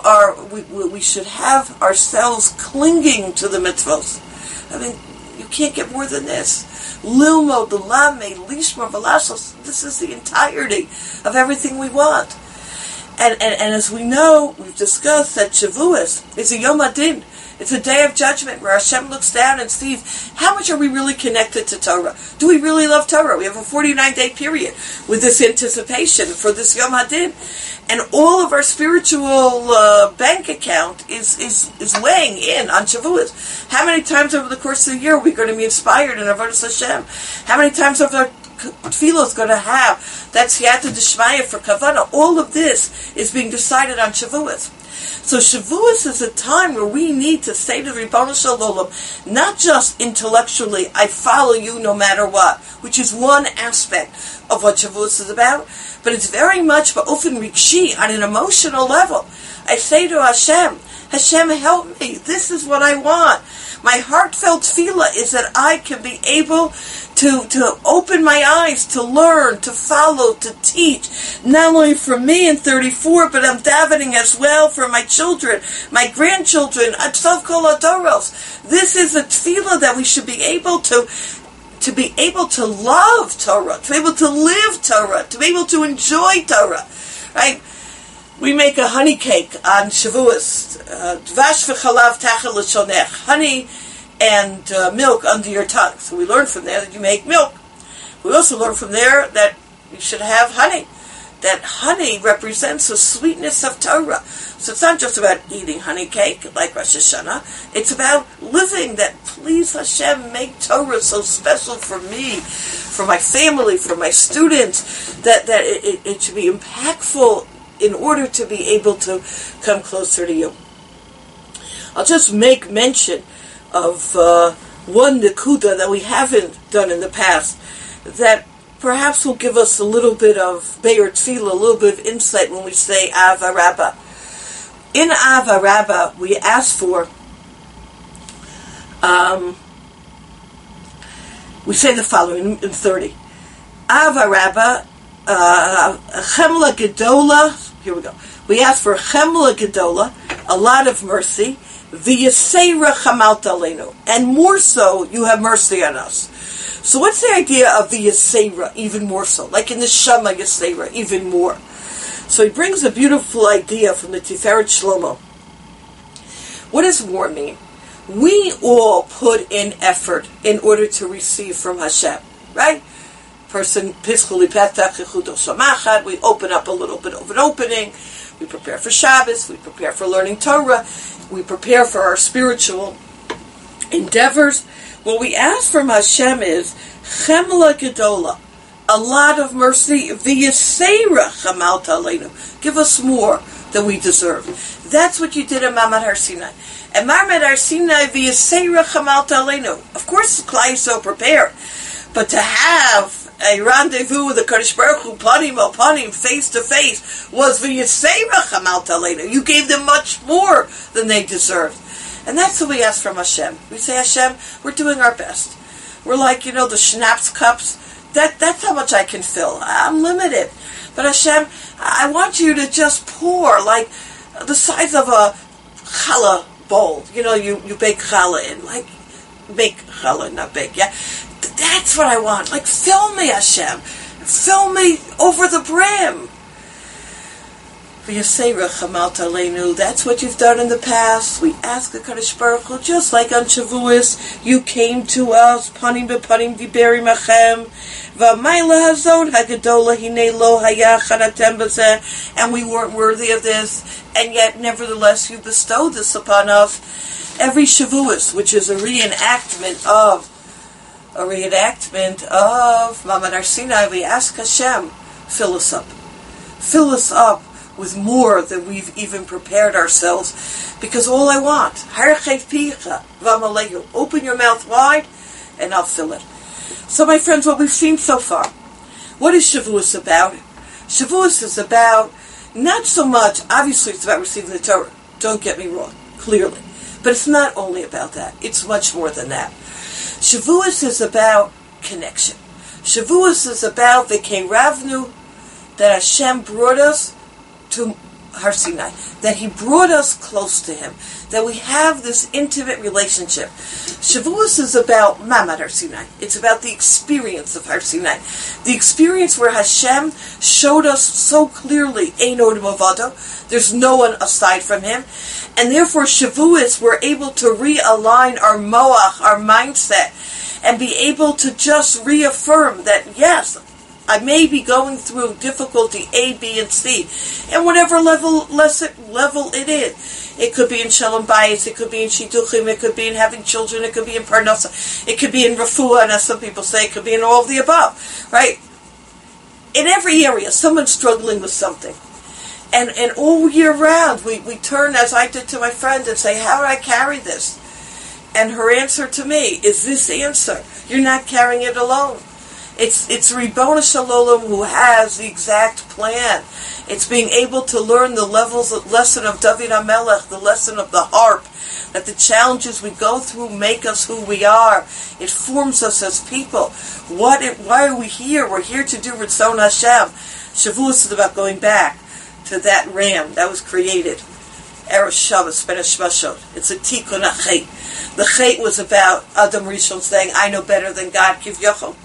we should have ourselves clinging to the mitzvos. I mean, you can't get more than this. Lilmo, Delame, Lishma, Velashos, this is the entirety of everything we want. And as we know, we've discussed that Shavuos is a Yom Hadin. It's a day of judgment where Hashem looks down and sees how much are we really connected to Torah. Do we really love Torah? We have a 49-day period with this anticipation for this Yom Hadin. And all of our spiritual bank account is weighing in on Shavuos. How many times over the course of the year are we going to be inspired in Avodas Hashem? How many times over our tefillah is going to have that Siyata D'Shmaya for Kavanah? All of this is being decided on Shavuos. So Shavuos is a time where we need to say to Ribono Shel Olam, not just intellectually, I follow you no matter what, which is one aspect of what Shavuos is about, but it's very much ba'ofen rikshi, on an emotional level. I say to Hashem, Hashem, help me. This is what I want. My heartfelt tefillah is that I can be able to open my eyes, to learn, to follow, to teach, not only for me in 34, but I'm davening as well for my children, my grandchildren, Atzav Kol Adoros. This is a tefillah that we should be able to be able to love Torah, to be able to live Torah, to be able to enjoy Torah, right? We make a honey cake on Shavuos, dvash v'chalav tachel l'shonech, honey and milk under your tongue. So we learn from there that you make milk. We also learn from there that you should have honey. That honey represents the sweetness of Torah. So it's not just about eating honey cake like Rosh Hashanah. It's about living that, please Hashem, make Torah so special for me, for my family, for my students, that it should be impactful in order to be able to come closer to you. I'll just make mention of one nekuda that we haven't done in the past that perhaps will give us a little bit of Be'er Tefillah, a little bit of insight when we say Ava Rabbah. In Ava Rabbah, we ask for, we say the following in 30. Ava Rabba, Chemla Gedola. Here we go. We ask for Chemla Gedola, a lot of mercy. V'yaseira Chamalta Aleinu, and more so, you have mercy on us. So what's the idea of the Yaseira, even more so? Like in the Shema Yaseira, even more. So he brings a beautiful idea from the Tiferet Shlomo. What does more mean? We all put in effort in order to receive from Hashem, right? Person, Pischuli Petach Yechudo Samachat, we open up a little bit of an opening, we prepare for Shabbos, we prepare for learning Torah, we prepare for our spiritual endeavors. What we ask from Hashem is Chemla Gedola, a lot of mercy, V'yaseira Chamalta Aleinu. Give us more than we deserve. That's what you did in Ma'amad Har Sinai. And Ma'amad Har Sinai, V'yaseira Chamalta Aleinu. Of course, Klal is so prepared, but to have a rendezvous with the Kadosh Baruch Hu, panim al panim, face to face, was V'yaseira Chamalta Aleinu. You gave them much more than they deserved. And that's what we ask from Hashem. We say, Hashem, we're doing our best. We're like, the schnapps cups. That's how much I can fill. I'm limited. But Hashem, I want you to just pour, like the size of a challah bowl. You bake challah in. Like, bake challah, not bake, yeah? That's what I want. Like, fill me, Hashem. Fill me over the brim. That's what you've done in the past. We ask the Kadosh Baruch Hu, just like on Shavuos, you came to us, panim bepanim diberi machem, v'mayla hazon hagadola hine lo haya chanatem bazeh, and we weren't worthy of this, and yet nevertheless you bestowed this upon us. Every Shavuos, which is a reenactment of Ma'amad Har Sinai, we ask Hashem, fill us up. Fill us up with more than we've even prepared ourselves, because all I want, open your mouth wide and I'll fill it. So my friends, what we've seen so far, what is Shavuos about? Shavuos is about, not so much, obviously it's about receiving the Torah, don't get me wrong, clearly, but it's not only about that, it's much more than that. Shavuos is about connection. Shavuos is about the Ravnu, that Hashem brought us to Har Sinai, that He brought us close to Him, that we have this intimate relationship. Shavuos is about Ma'amad Har Sinai. It's about the experience of Har Sinai, the experience where Hashem showed us so clearly, Ein Od Milvado, there's no one aside from Him, and therefore Shavuos, we're able to realign our moach, our mindset, and be able to just reaffirm that yes, I may be going through difficulty A, B, and C, and whatever level it is. It could be in Shalom Bayis, it could be in Shidduchim, it could be in having children, it could be in Parnasa, it could be in Refuah, and as some people say, it could be in all of the above, right? In every area, someone's struggling with something. And all year round, we turn, as I did to my friend, and say, how do I carry this? And her answer to me is this answer: you're not carrying it alone. It's Ribbono Shel Olam who has the exact plan. It's being able to learn the lesson of David HaMelech, the lesson of the harp, that the challenges we go through make us who we are. It forms us as people. Why are we here? We're here to do Ritzon Hashem. Shavuos is about going back to that ram that was created. Erev Shabbos, Ben Hashmashot. It's a tikkun hachet. The chet was about Adam Rishon saying, I know better than God, Kiv Yochel.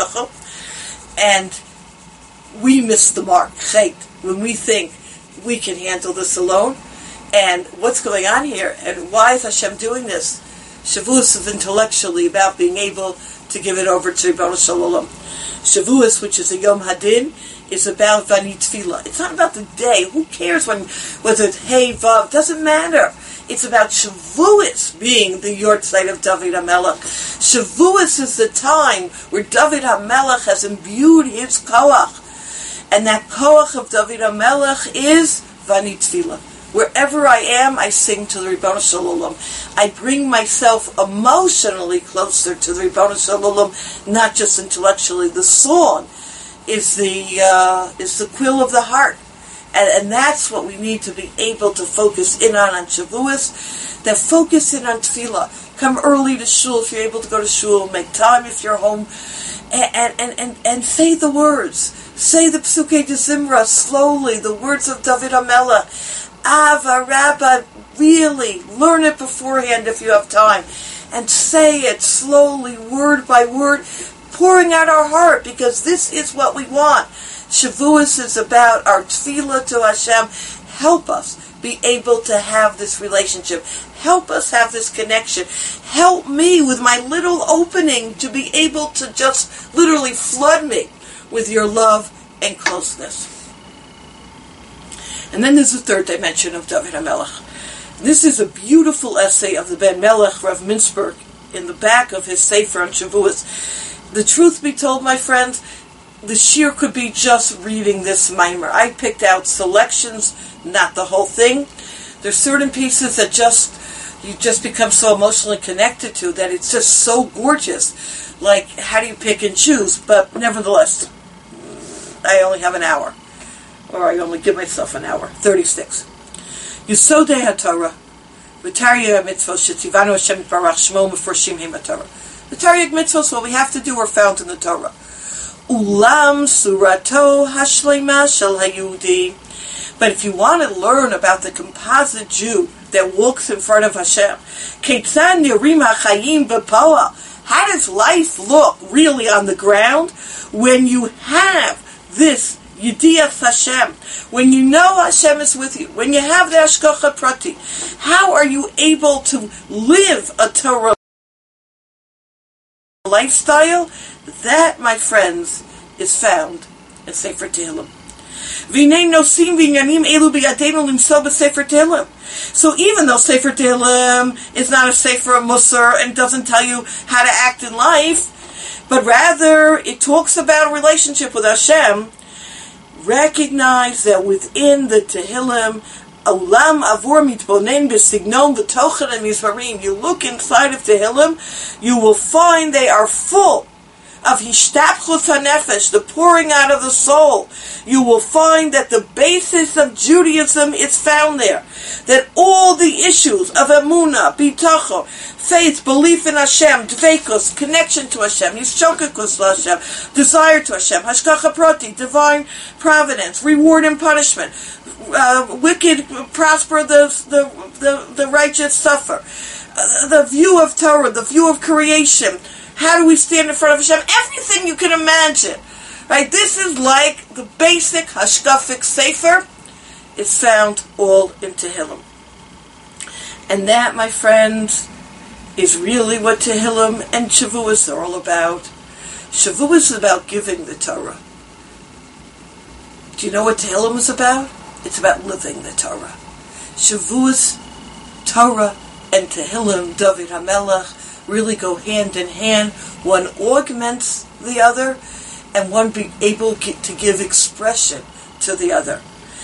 And we miss the mark, chet, when we think we can handle this alone. And what's going on here? And why is Hashem doing this? Shavuos is intellectually about being able to give it over to Ribbono Shel Olam. Shavuos, which is a Yom Hadin, is about Vani Tefillah. It's not about the day. Who cares whether it's Hey, Vav? Doesn't matter. It's about Shavuos being the Yortzeit of David HaMelech. Shavuos is the time where David HaMelech has imbued his koach. And that koach of David HaMelech is Vani Tefillah. Wherever I am, I sing to the Ribbono Shel Olam. I bring myself emotionally closer to the Ribbono Shel Olam, not just intellectually. The song is the quill of the heart. And that's what we need to be able to focus in on Shavuos. That focus in on Tefillah. Come early to shul if you're able to go to shul. Make time if you're home. And say the words. Say the Psukei de Zimra slowly, the words of David HaMelech. Ava Rabba, really, learn it beforehand if you have time. And say it slowly, word by word, pouring out our heart, because this is what we want. Shavuos is about our tefillah to Hashem. Help us be able to have this relationship. Help us have this connection. Help me with my little opening to be able to just literally flood me with your love and closeness. And then there's the third dimension of David HaMelech. This is a beautiful essay of the Ben Melech, Rav Mintzberg, in the back of his Sefer on Shavuos. The truth be told, my friends, the shir could be just reading this mimer. I picked out selections, not the whole thing. There's certain pieces that you just become so emotionally connected to that it's just so gorgeous. Like, how do you pick and choose? But nevertheless, I only have an hour. Or I only give myself an hour. 36. Yesodei HaTorah. V'taryag mitzvos shetzivanu Hashem yitbarach shmo meforshim hem HaTorah. The Taryag mitzvos, what we have to do, are found in the Torah. Ulam surato hashleima shel hayudi. But if you want to learn about the composite Jew that walks in front of Hashem, Keitzad nirim hachayim b'poah. How does life look really on the ground when you have this Yediach Hashem, when you know Hashem is with you, when you have the Hashgacha Prati? How are you able to live a Torah lifestyle? That, my friends, is found in Sefer Tehillim. So even though Sefer Tehillim is not a Sefer of Musar and doesn't tell you how to act in life, but rather it talks about a relationship with Hashem, recognize that within the Tehillim, Olam avur mitbonen b'signon v'tochen mizmarim. You look inside of Tehillim, you will find they are full of hishtapchus hanefesh, the pouring out of the soul. You will find that the basis of Judaism is found there. That all the issues of emunah, bitachon, faith, belief in Hashem, dveikus, connection to Hashem, yishokakus Hashem, desire to Hashem, hashgacha prati, divine providence, reward and punishment, wicked prosper, the righteous suffer, the view of Torah, the view of creation. How do we stand in front of Hashem? Everything you can imagine. Right? This is like the basic Hashkafic Sefer. It's found all in Tehillim. And that, my friends, is really what Tehillim and Shavuos are all about. Shavuos is about giving the Torah. Do you know what Tehillim is about? It's about living the Torah. Shavuos, Torah, and Tehillim, David HaMelech, really go hand in hand. One augments the other, and one be able to give expression to the other.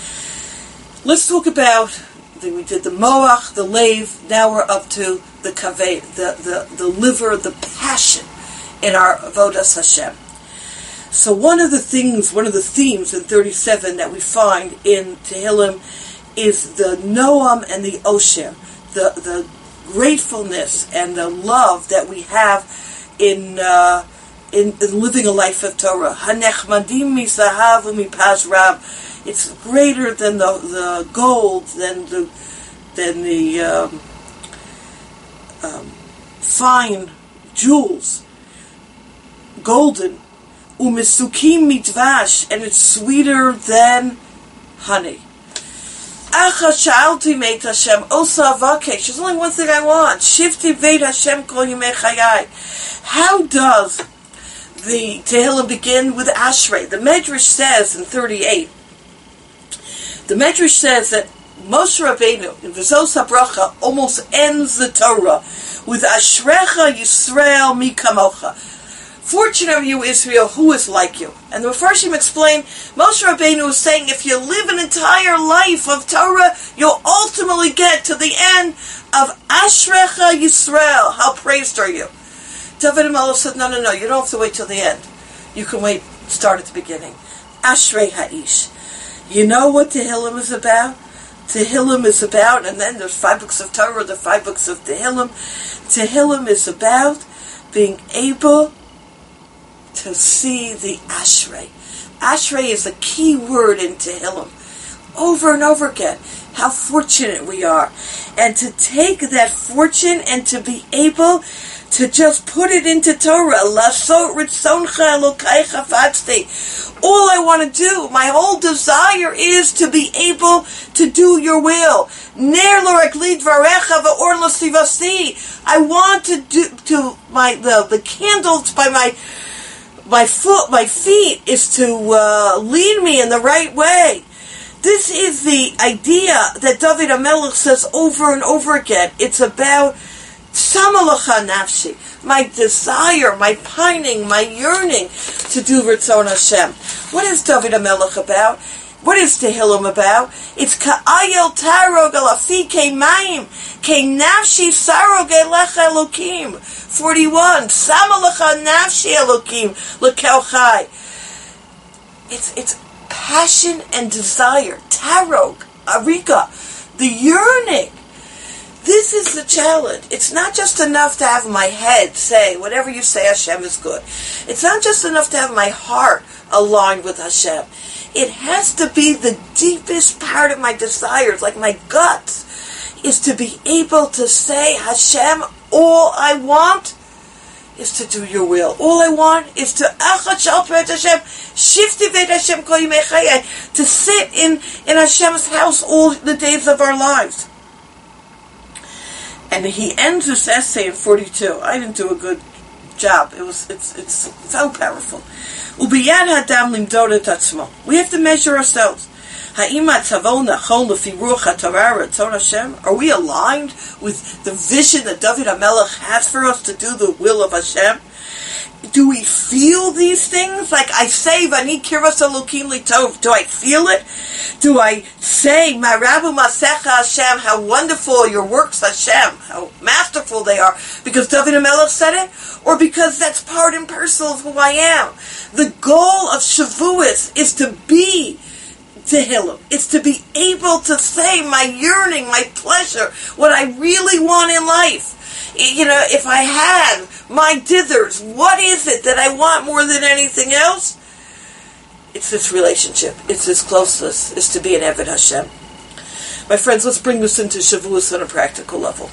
Let's talk about, we did the moach, the lave, now we're up to the kaveh, the liver, the passion in our avodas Hashem. So one of the themes in 37 that we find in Tehillim is the noam and the osher, the gratefulness and the love that we have in living a life of Torah. Hanechmadim mizahav umipaz rab. It's greater than the gold, than the fine jewels, golden. Umisukim mitvash, and it's sweeter than honey. There's only one thing I want. Shifti veit Hashem kol yimei chayai. How does the Tehillim begin with Ashrei? The Medrash says in 38. The Medrash says that Moshe Rabbeinu in V'zos HaBracha almost ends the Torah with Ashrecha Yisrael mi kamocha. Fortunate are you, Israel, who is like you. And the Mefarshim explain, Moshe Rabbeinu is saying, if you live an entire life of Torah, you'll ultimately get to the end of Ashrecha Yisrael. How praised are you? David HaMelech said, no, you don't have to wait till the end. You can start at the beginning. Ashrei Ha'ish. You know what Tehillim is about? Tehillim is about, and then there's 5 books of Torah, the 5 books of Tehillim. Tehillim is about being able to see the Ashrei. Ashrei is a key word in Tehillim. Over and over again, how fortunate we are. And to take that fortune and to be able to just put it into Torah. All I want to do, my whole desire is to be able to do your will. I want to do the candles by my feet is to lead me in the right way. This is the idea that David HaMelech says over and over again. It's about Samalacha nafshi, my desire, my pining, my yearning to do Ritzon Hashem. What is David HaMelech about? What is Tehillim about? It's Ka'ayel Tarog Alafi Ke'mayim Ke'nafshi Sarog Elecha Elokim. 41. Samalacha nafshi Elokim L'kel Chai. It's passion and desire. Tarog, Arika, the yearning. This is the challenge. It's not just enough to have my head say, whatever you say, Hashem is good. It's not just enough to have my heart aligned with Hashem. It has to be the deepest part of my desires, like my guts, is to be able to say, Hashem, all I want is to do your will. All I want is to to sit in Hashem's house all the days of our lives. And he ends this essay in 42. I didn't do a good job. It's so powerful. We have to measure ourselves. Are we aligned with the vision that David HaMelech has for us to do the will of Hashem? Do we feel these things? Like I say, Vani Kiras Elokim Litov. Do I feel it? Do I say, Marabu Masecha Hashem, how wonderful your works, Hashem, how masterful they are, because David HaMelech said it? Or because that's part and parcel of who I am? The goal of Shavuos is to be Tehillim. It's to be able to say my yearning, my pleasure, what I really want in life. You know, if I had my dithers, what is it that I want more than anything else? It's this relationship. It's this closeness. It's to be an Eved Hashem. My friends, let's bring this into Shavuos on a practical level.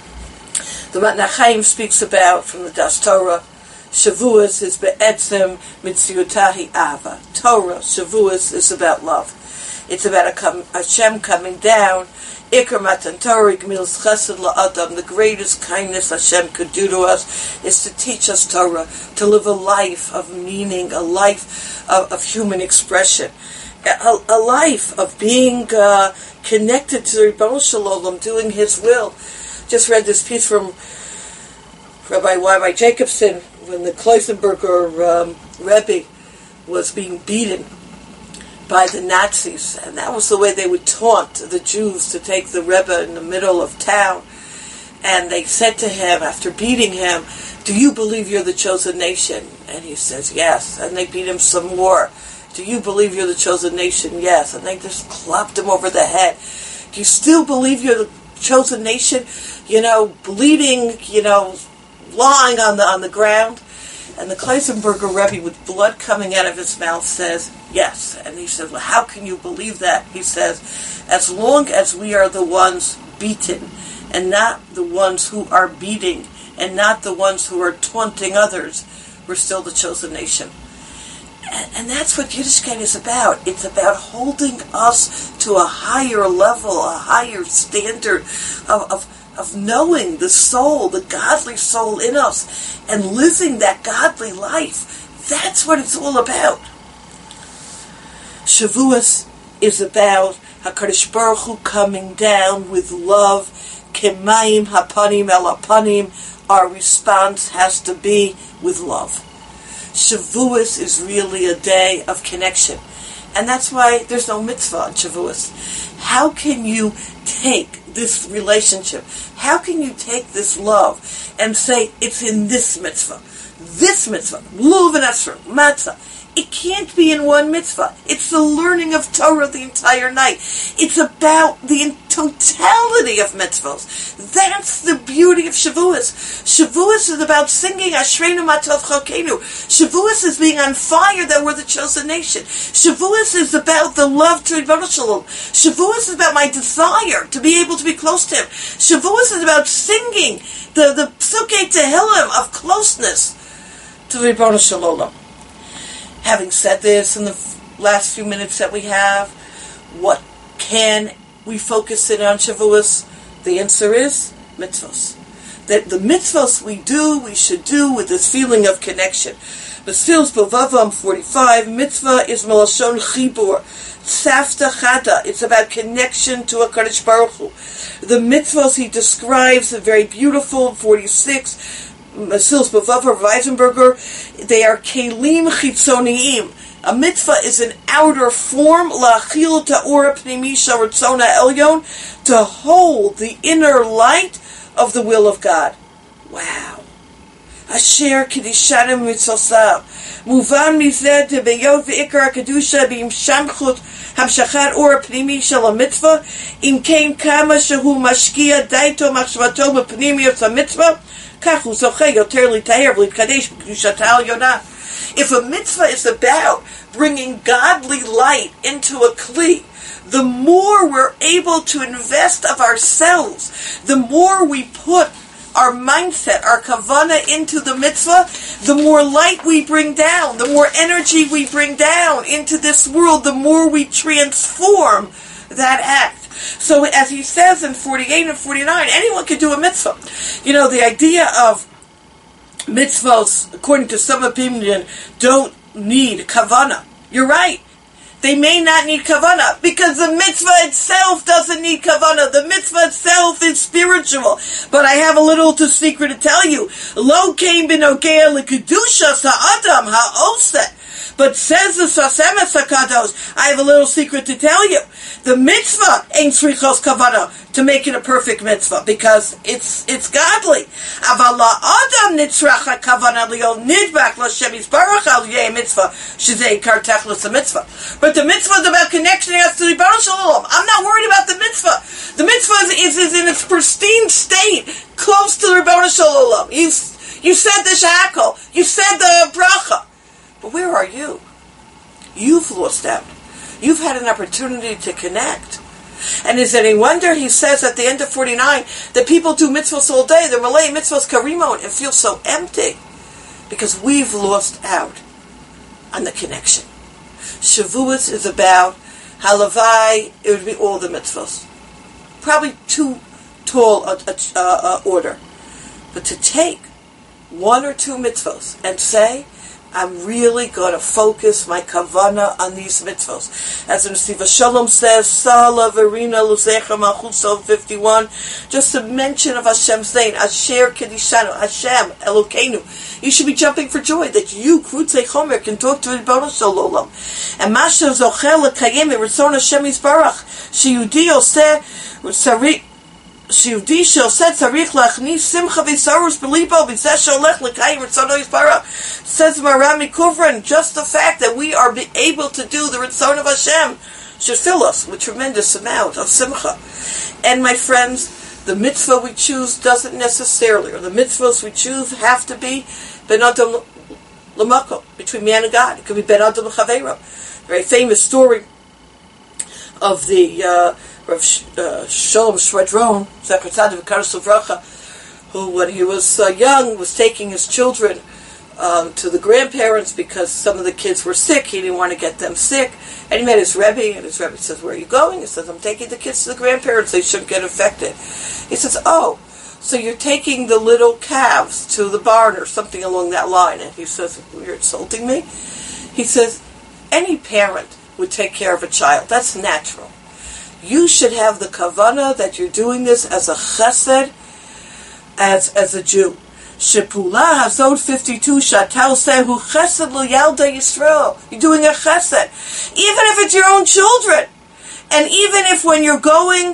The Matnei Chaim speaks about, from the Das Torah, Shavuos is be'etzem mitziutahi ava. Torah, Shavuos, is about love. It's about Hashem coming down. Ikar Matan Torah, Gemilas Chesed La'adam. The greatest kindness Hashem could do to us is to teach us Torah, to live a life of meaning, a life of human expression, a life of being connected to the Rebbeinu Shalom, doing His will. Just read this piece from Rabbi Y. Jacobson when the Kloisenberger Rebbe was being beaten by the Nazis, and that was the way they would taunt the Jews to take the Rebbe in the middle of town. And they said to him, after beating him, "Do you believe you're the chosen nation?" And he says, "Yes." And they beat him some more. "Do you believe you're the chosen nation?" "Yes." And they just clapped him over the head. "Do you still believe you're the chosen nation?" Bleeding, lying on the ground. And the Kloisenberger Rebbe, with blood coming out of his mouth, says, "Yes." And he says, "Well, how can you believe that?" He says, "As long as we are the ones beaten, and not the ones who are beating, and not the ones who are taunting others, we're still the chosen nation." And that's what Yiddishkeit is about. It's about holding us to a higher level, a higher standard of knowing the soul, the godly soul in us, and living that godly life. That's what it's all about. Shavuos is about HaKadosh Baruch Hu coming down with love. Kemayim hapanim el hapanim. Our response has to be with love. Shavuos is really a day of connection. And that's why there's no mitzvah on Shavuos. How can you take this relationship? How can you take this love and say it's in this mitzvah? This mitzvah, lulav and esrog, matzah, It can't be in one mitzvah. It's the learning of Torah the entire night. It's about the totality of mitzvahs. That's the beauty of Shavuos. Shavuos is about singing Ashreinu Matov Chalkeinu. Shavuos is being on fire that we're the chosen nation. Shavuos is about the love to Ribono Shalom. Shavuos is about my desire to be able to be close to Him. Shavuos is about singing the Psukei Tehillim of closeness to Ribono Shalom. Having said this, in the last few minutes that we have, what can we focus in on Shavuos? The answer is mitzvos. That the mitzvos we should do with this feeling of connection. Basilis Bovavam 45, mitzvah is Melashon Chibur. Safta Chada, it's about connection to HaKadosh Baruch Hu. The mitzvos he describes are very beautiful, 46, Basilis Bovavam Weisenberger, they are Kelim Chitzoniim. A mitzvah is an outer form, la'achil ta'ora pnimi shel ratzon ha'elyon, to hold the inner light of the will of God. Wow. Asher kedishanim mitzosav. Muvan mizeh tebeyot ve'ikar kedusha b'im shamchut hamshachat ora pnimi shel ha'mitzvah, im kein kama shehu mashkia daito machshvato b'pnimiyot ha'mitzvah, kach hu zocheh yoter l'taher v'litkadesh b'kedushat ha'elyonah. If a mitzvah is about bringing godly light into a kli, the more we're able to invest of ourselves, the more we put our mindset, our kavana into the mitzvah, the more light we bring down, the more energy we bring down into this world, the more we transform that act. So as he says in 48 and 49, anyone can do a mitzvah. You know, the idea of mitzvahs, according to some opinion, don't need kavana. You're right. They may not need kavana because the mitzvah itself doesn't need kavana. The mitzvah itself is spiritual. But I have a little secret to tell you. Lo kein b'nogea l'kedushas ha'adam ha'oseh. But says the Sasemes HaKadosh, I have a little secret to tell you. The mitzvah ain't tzrichos kavana to make it a perfect mitzvah because it's godly. Aval la'adam nitzrach ha'kavana li'ol nidbak l'Hashem yisbarach al yeh mitzvah shezeh ikar techlos mitzvah. But the mitzvah is about connecting us to the Ribono Shalom. I'm not worried about the mitzvah. The mitzvah is in its pristine state, close to the Ribono Shalom. You said the shakol. You said the bracha. But where are you? You've lost out. You've had an opportunity to connect. And is it any wonder, he says at the end of 49, that people do mitzvahs all day, they're malay mitzvahs karimon, and feel so empty. Because we've lost out on the connection. Shavuos is about halavai, it would be all the mitzvahs. Probably too tall a order. But to take one or two mitzvahs and say, I'm really going to focus my kavana on these mitzvahs. As the Nesiva Shalom says, Sala Verina Luzecha Malchut 51, just a mention of Hashem's name, Asher Kedishanu, Hashem, Elokeinu. You should be jumping for joy that you, Krutzei Chomer, can talk to Ribono Shalom. And Masha Zochel Lekayim Ritzon Hashem Yisbarach, Sheyudi Oseh Sarik, שיהודי שעושה צריך להכניס שמחה וסרוס בליבו בזה שהולך לקיים רצונו יסברך. Says Maram Mikuvran, just the fact that we are able to do the Ritzon of Hashem should fill us with tremendous amount of simcha. And my friends, the mitzvah we choose doesn't necessarily, or the mitzvahs we choose have to be ben adam l'makom, between man and God. It could be ben adam l'chaveiro. Very famous story of the Rav Shalom Shvadron, Zecher Tzadik V'Kadosh Livracha, who, when he was young, was taking his children to the grandparents because some of the kids were sick. He didn't want to get them sick. And he met his Rebbe, and his Rebbe says, where are you going? He says, I'm taking the kids to the grandparents. They shouldn't get infected. He says, oh, so you're taking the little calves to the barn or something along that line. And he says, you're insulting me? He says, any parent would take care of a child. That's natural. You should have the kavana that you're doing this as a chesed, as a Jew. Shepula Hazod 52 Shatal Sehu Chesed L'Yalda Yisrael. You're doing a chesed, even if it's your own children, and even if when you're going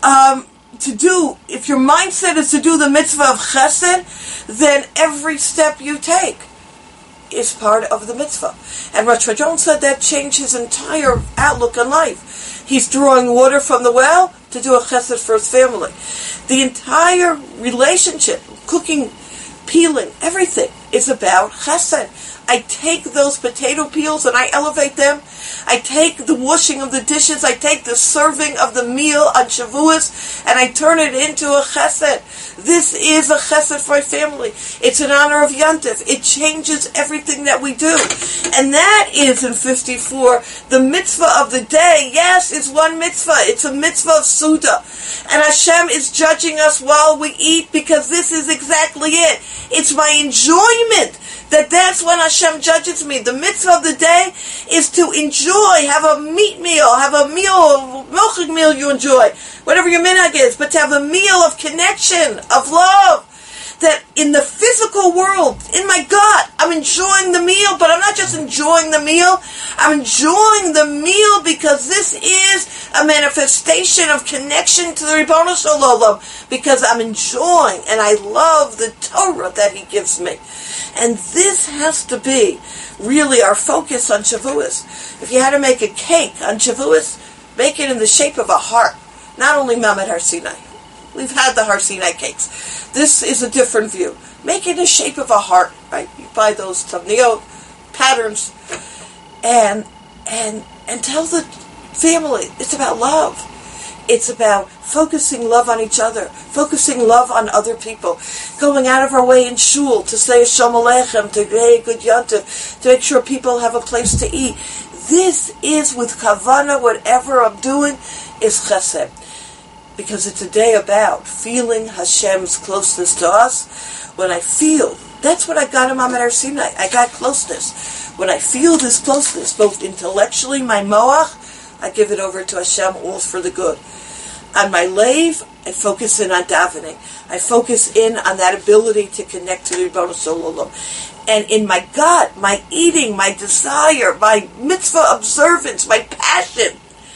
if your mindset is to do the mitzvah of chesed, then every step you take is part of the mitzvah. And Rosh Hashanah said that changed his entire outlook on life. He's drawing water from the well to do a chesed for his family. The entire relationship, cooking, peeling, everything is about chesed. I take those potato peels and I elevate them. I take the washing of the dishes, I take the serving of the meal on Shavuos, and I turn it into a chesed. This is a chesed for my family. It's in honor of Yantif. It changes everything that we do. And that is, in 54, the mitzvah of the day. Yes, it's one mitzvah. It's a mitzvah of Suda. And Hashem is judging us while we eat, because this is exactly it. It's my enjoyment. That's when Hashem judges me. The mitzvah of the day is to enjoy, have a meat meal, have a meal, milchig meal you enjoy, whatever your minhag is, but to have a meal of connection, of love, that in the physical world, in my gut, I'm enjoying the meal, but I'm not just enjoying the meal, I'm enjoying the meal because this is a manifestation of connection to the Ribbono Shel Olam, because I'm enjoying and I love the Torah that He gives me. And this has to be really our focus on Shavuos. If you had to make a cake on Shavuos, make it in the shape of a heart. Not only Mamet Har Sinai. We've had the Har Sinai cakes. This is a different view. Make it in the shape of a heart, right? You buy those Tavniot patterns and tell the family it's about love. It's about focusing love on each other, focusing love on other people, going out of our way in shul to say Shalom Aleichem, to say good Yantiv, to make sure people have a place to eat. This is with Kavanah, whatever I'm doing is chesed. Because it's a day about feeling Hashem's closeness to us. When I feel, that's what I got in Mamet Har Sinai. I got closeness. When I feel this closeness, both intellectually, my moach, I give it over to Hashem, all for the good. On my lave, I focus in on davening. I focus in on that ability to connect to the Ribbono Shel Olam. And in my gut, my eating, my desire, my mitzvah observance, my passion,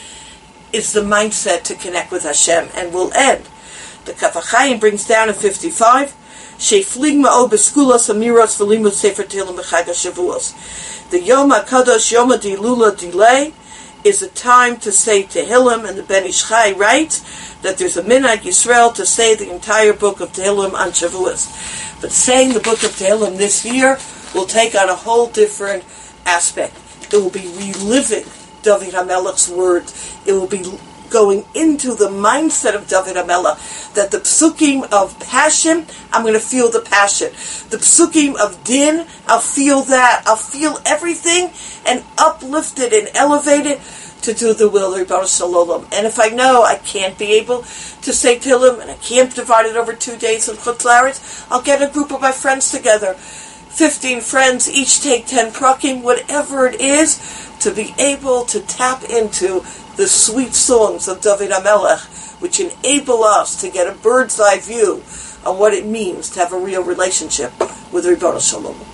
is the mindset to connect with Hashem. And we'll end. The Kaf HaChaim brings down in 55, Sheiflig ma'o beskulas amiros v'limud sefer Tehillim b'chag HaShavuos. The Yom HaKadosh, Yom HaDilula delay, is a time to say Tehillim, and the Ben Ish Chai writes that there's a minhag Yisrael to say the entire book of Tehillim on Shavuos. But saying the book of Tehillim this year will take on a whole different aspect. It will be reliving David HaMelech's words. It will be going into the mindset of David HaMelech, that the psukim of passion, I'm going to feel the passion. The psukim of din, I'll feel that. I'll feel everything and uplifted and elevated to do the will of Ribbono Shel Olam. And if I know I can't be able to say Tehillim and I can't divide it over 2 days in Chutz La'aretz, I'll get a group of my friends together. 15 friends, each take 10 prakim, whatever it is, to be able to tap into the sweet songs of David HaMelech, which enable us to get a bird's eye view on what it means to have a real relationship with Ribbono Shel Olam.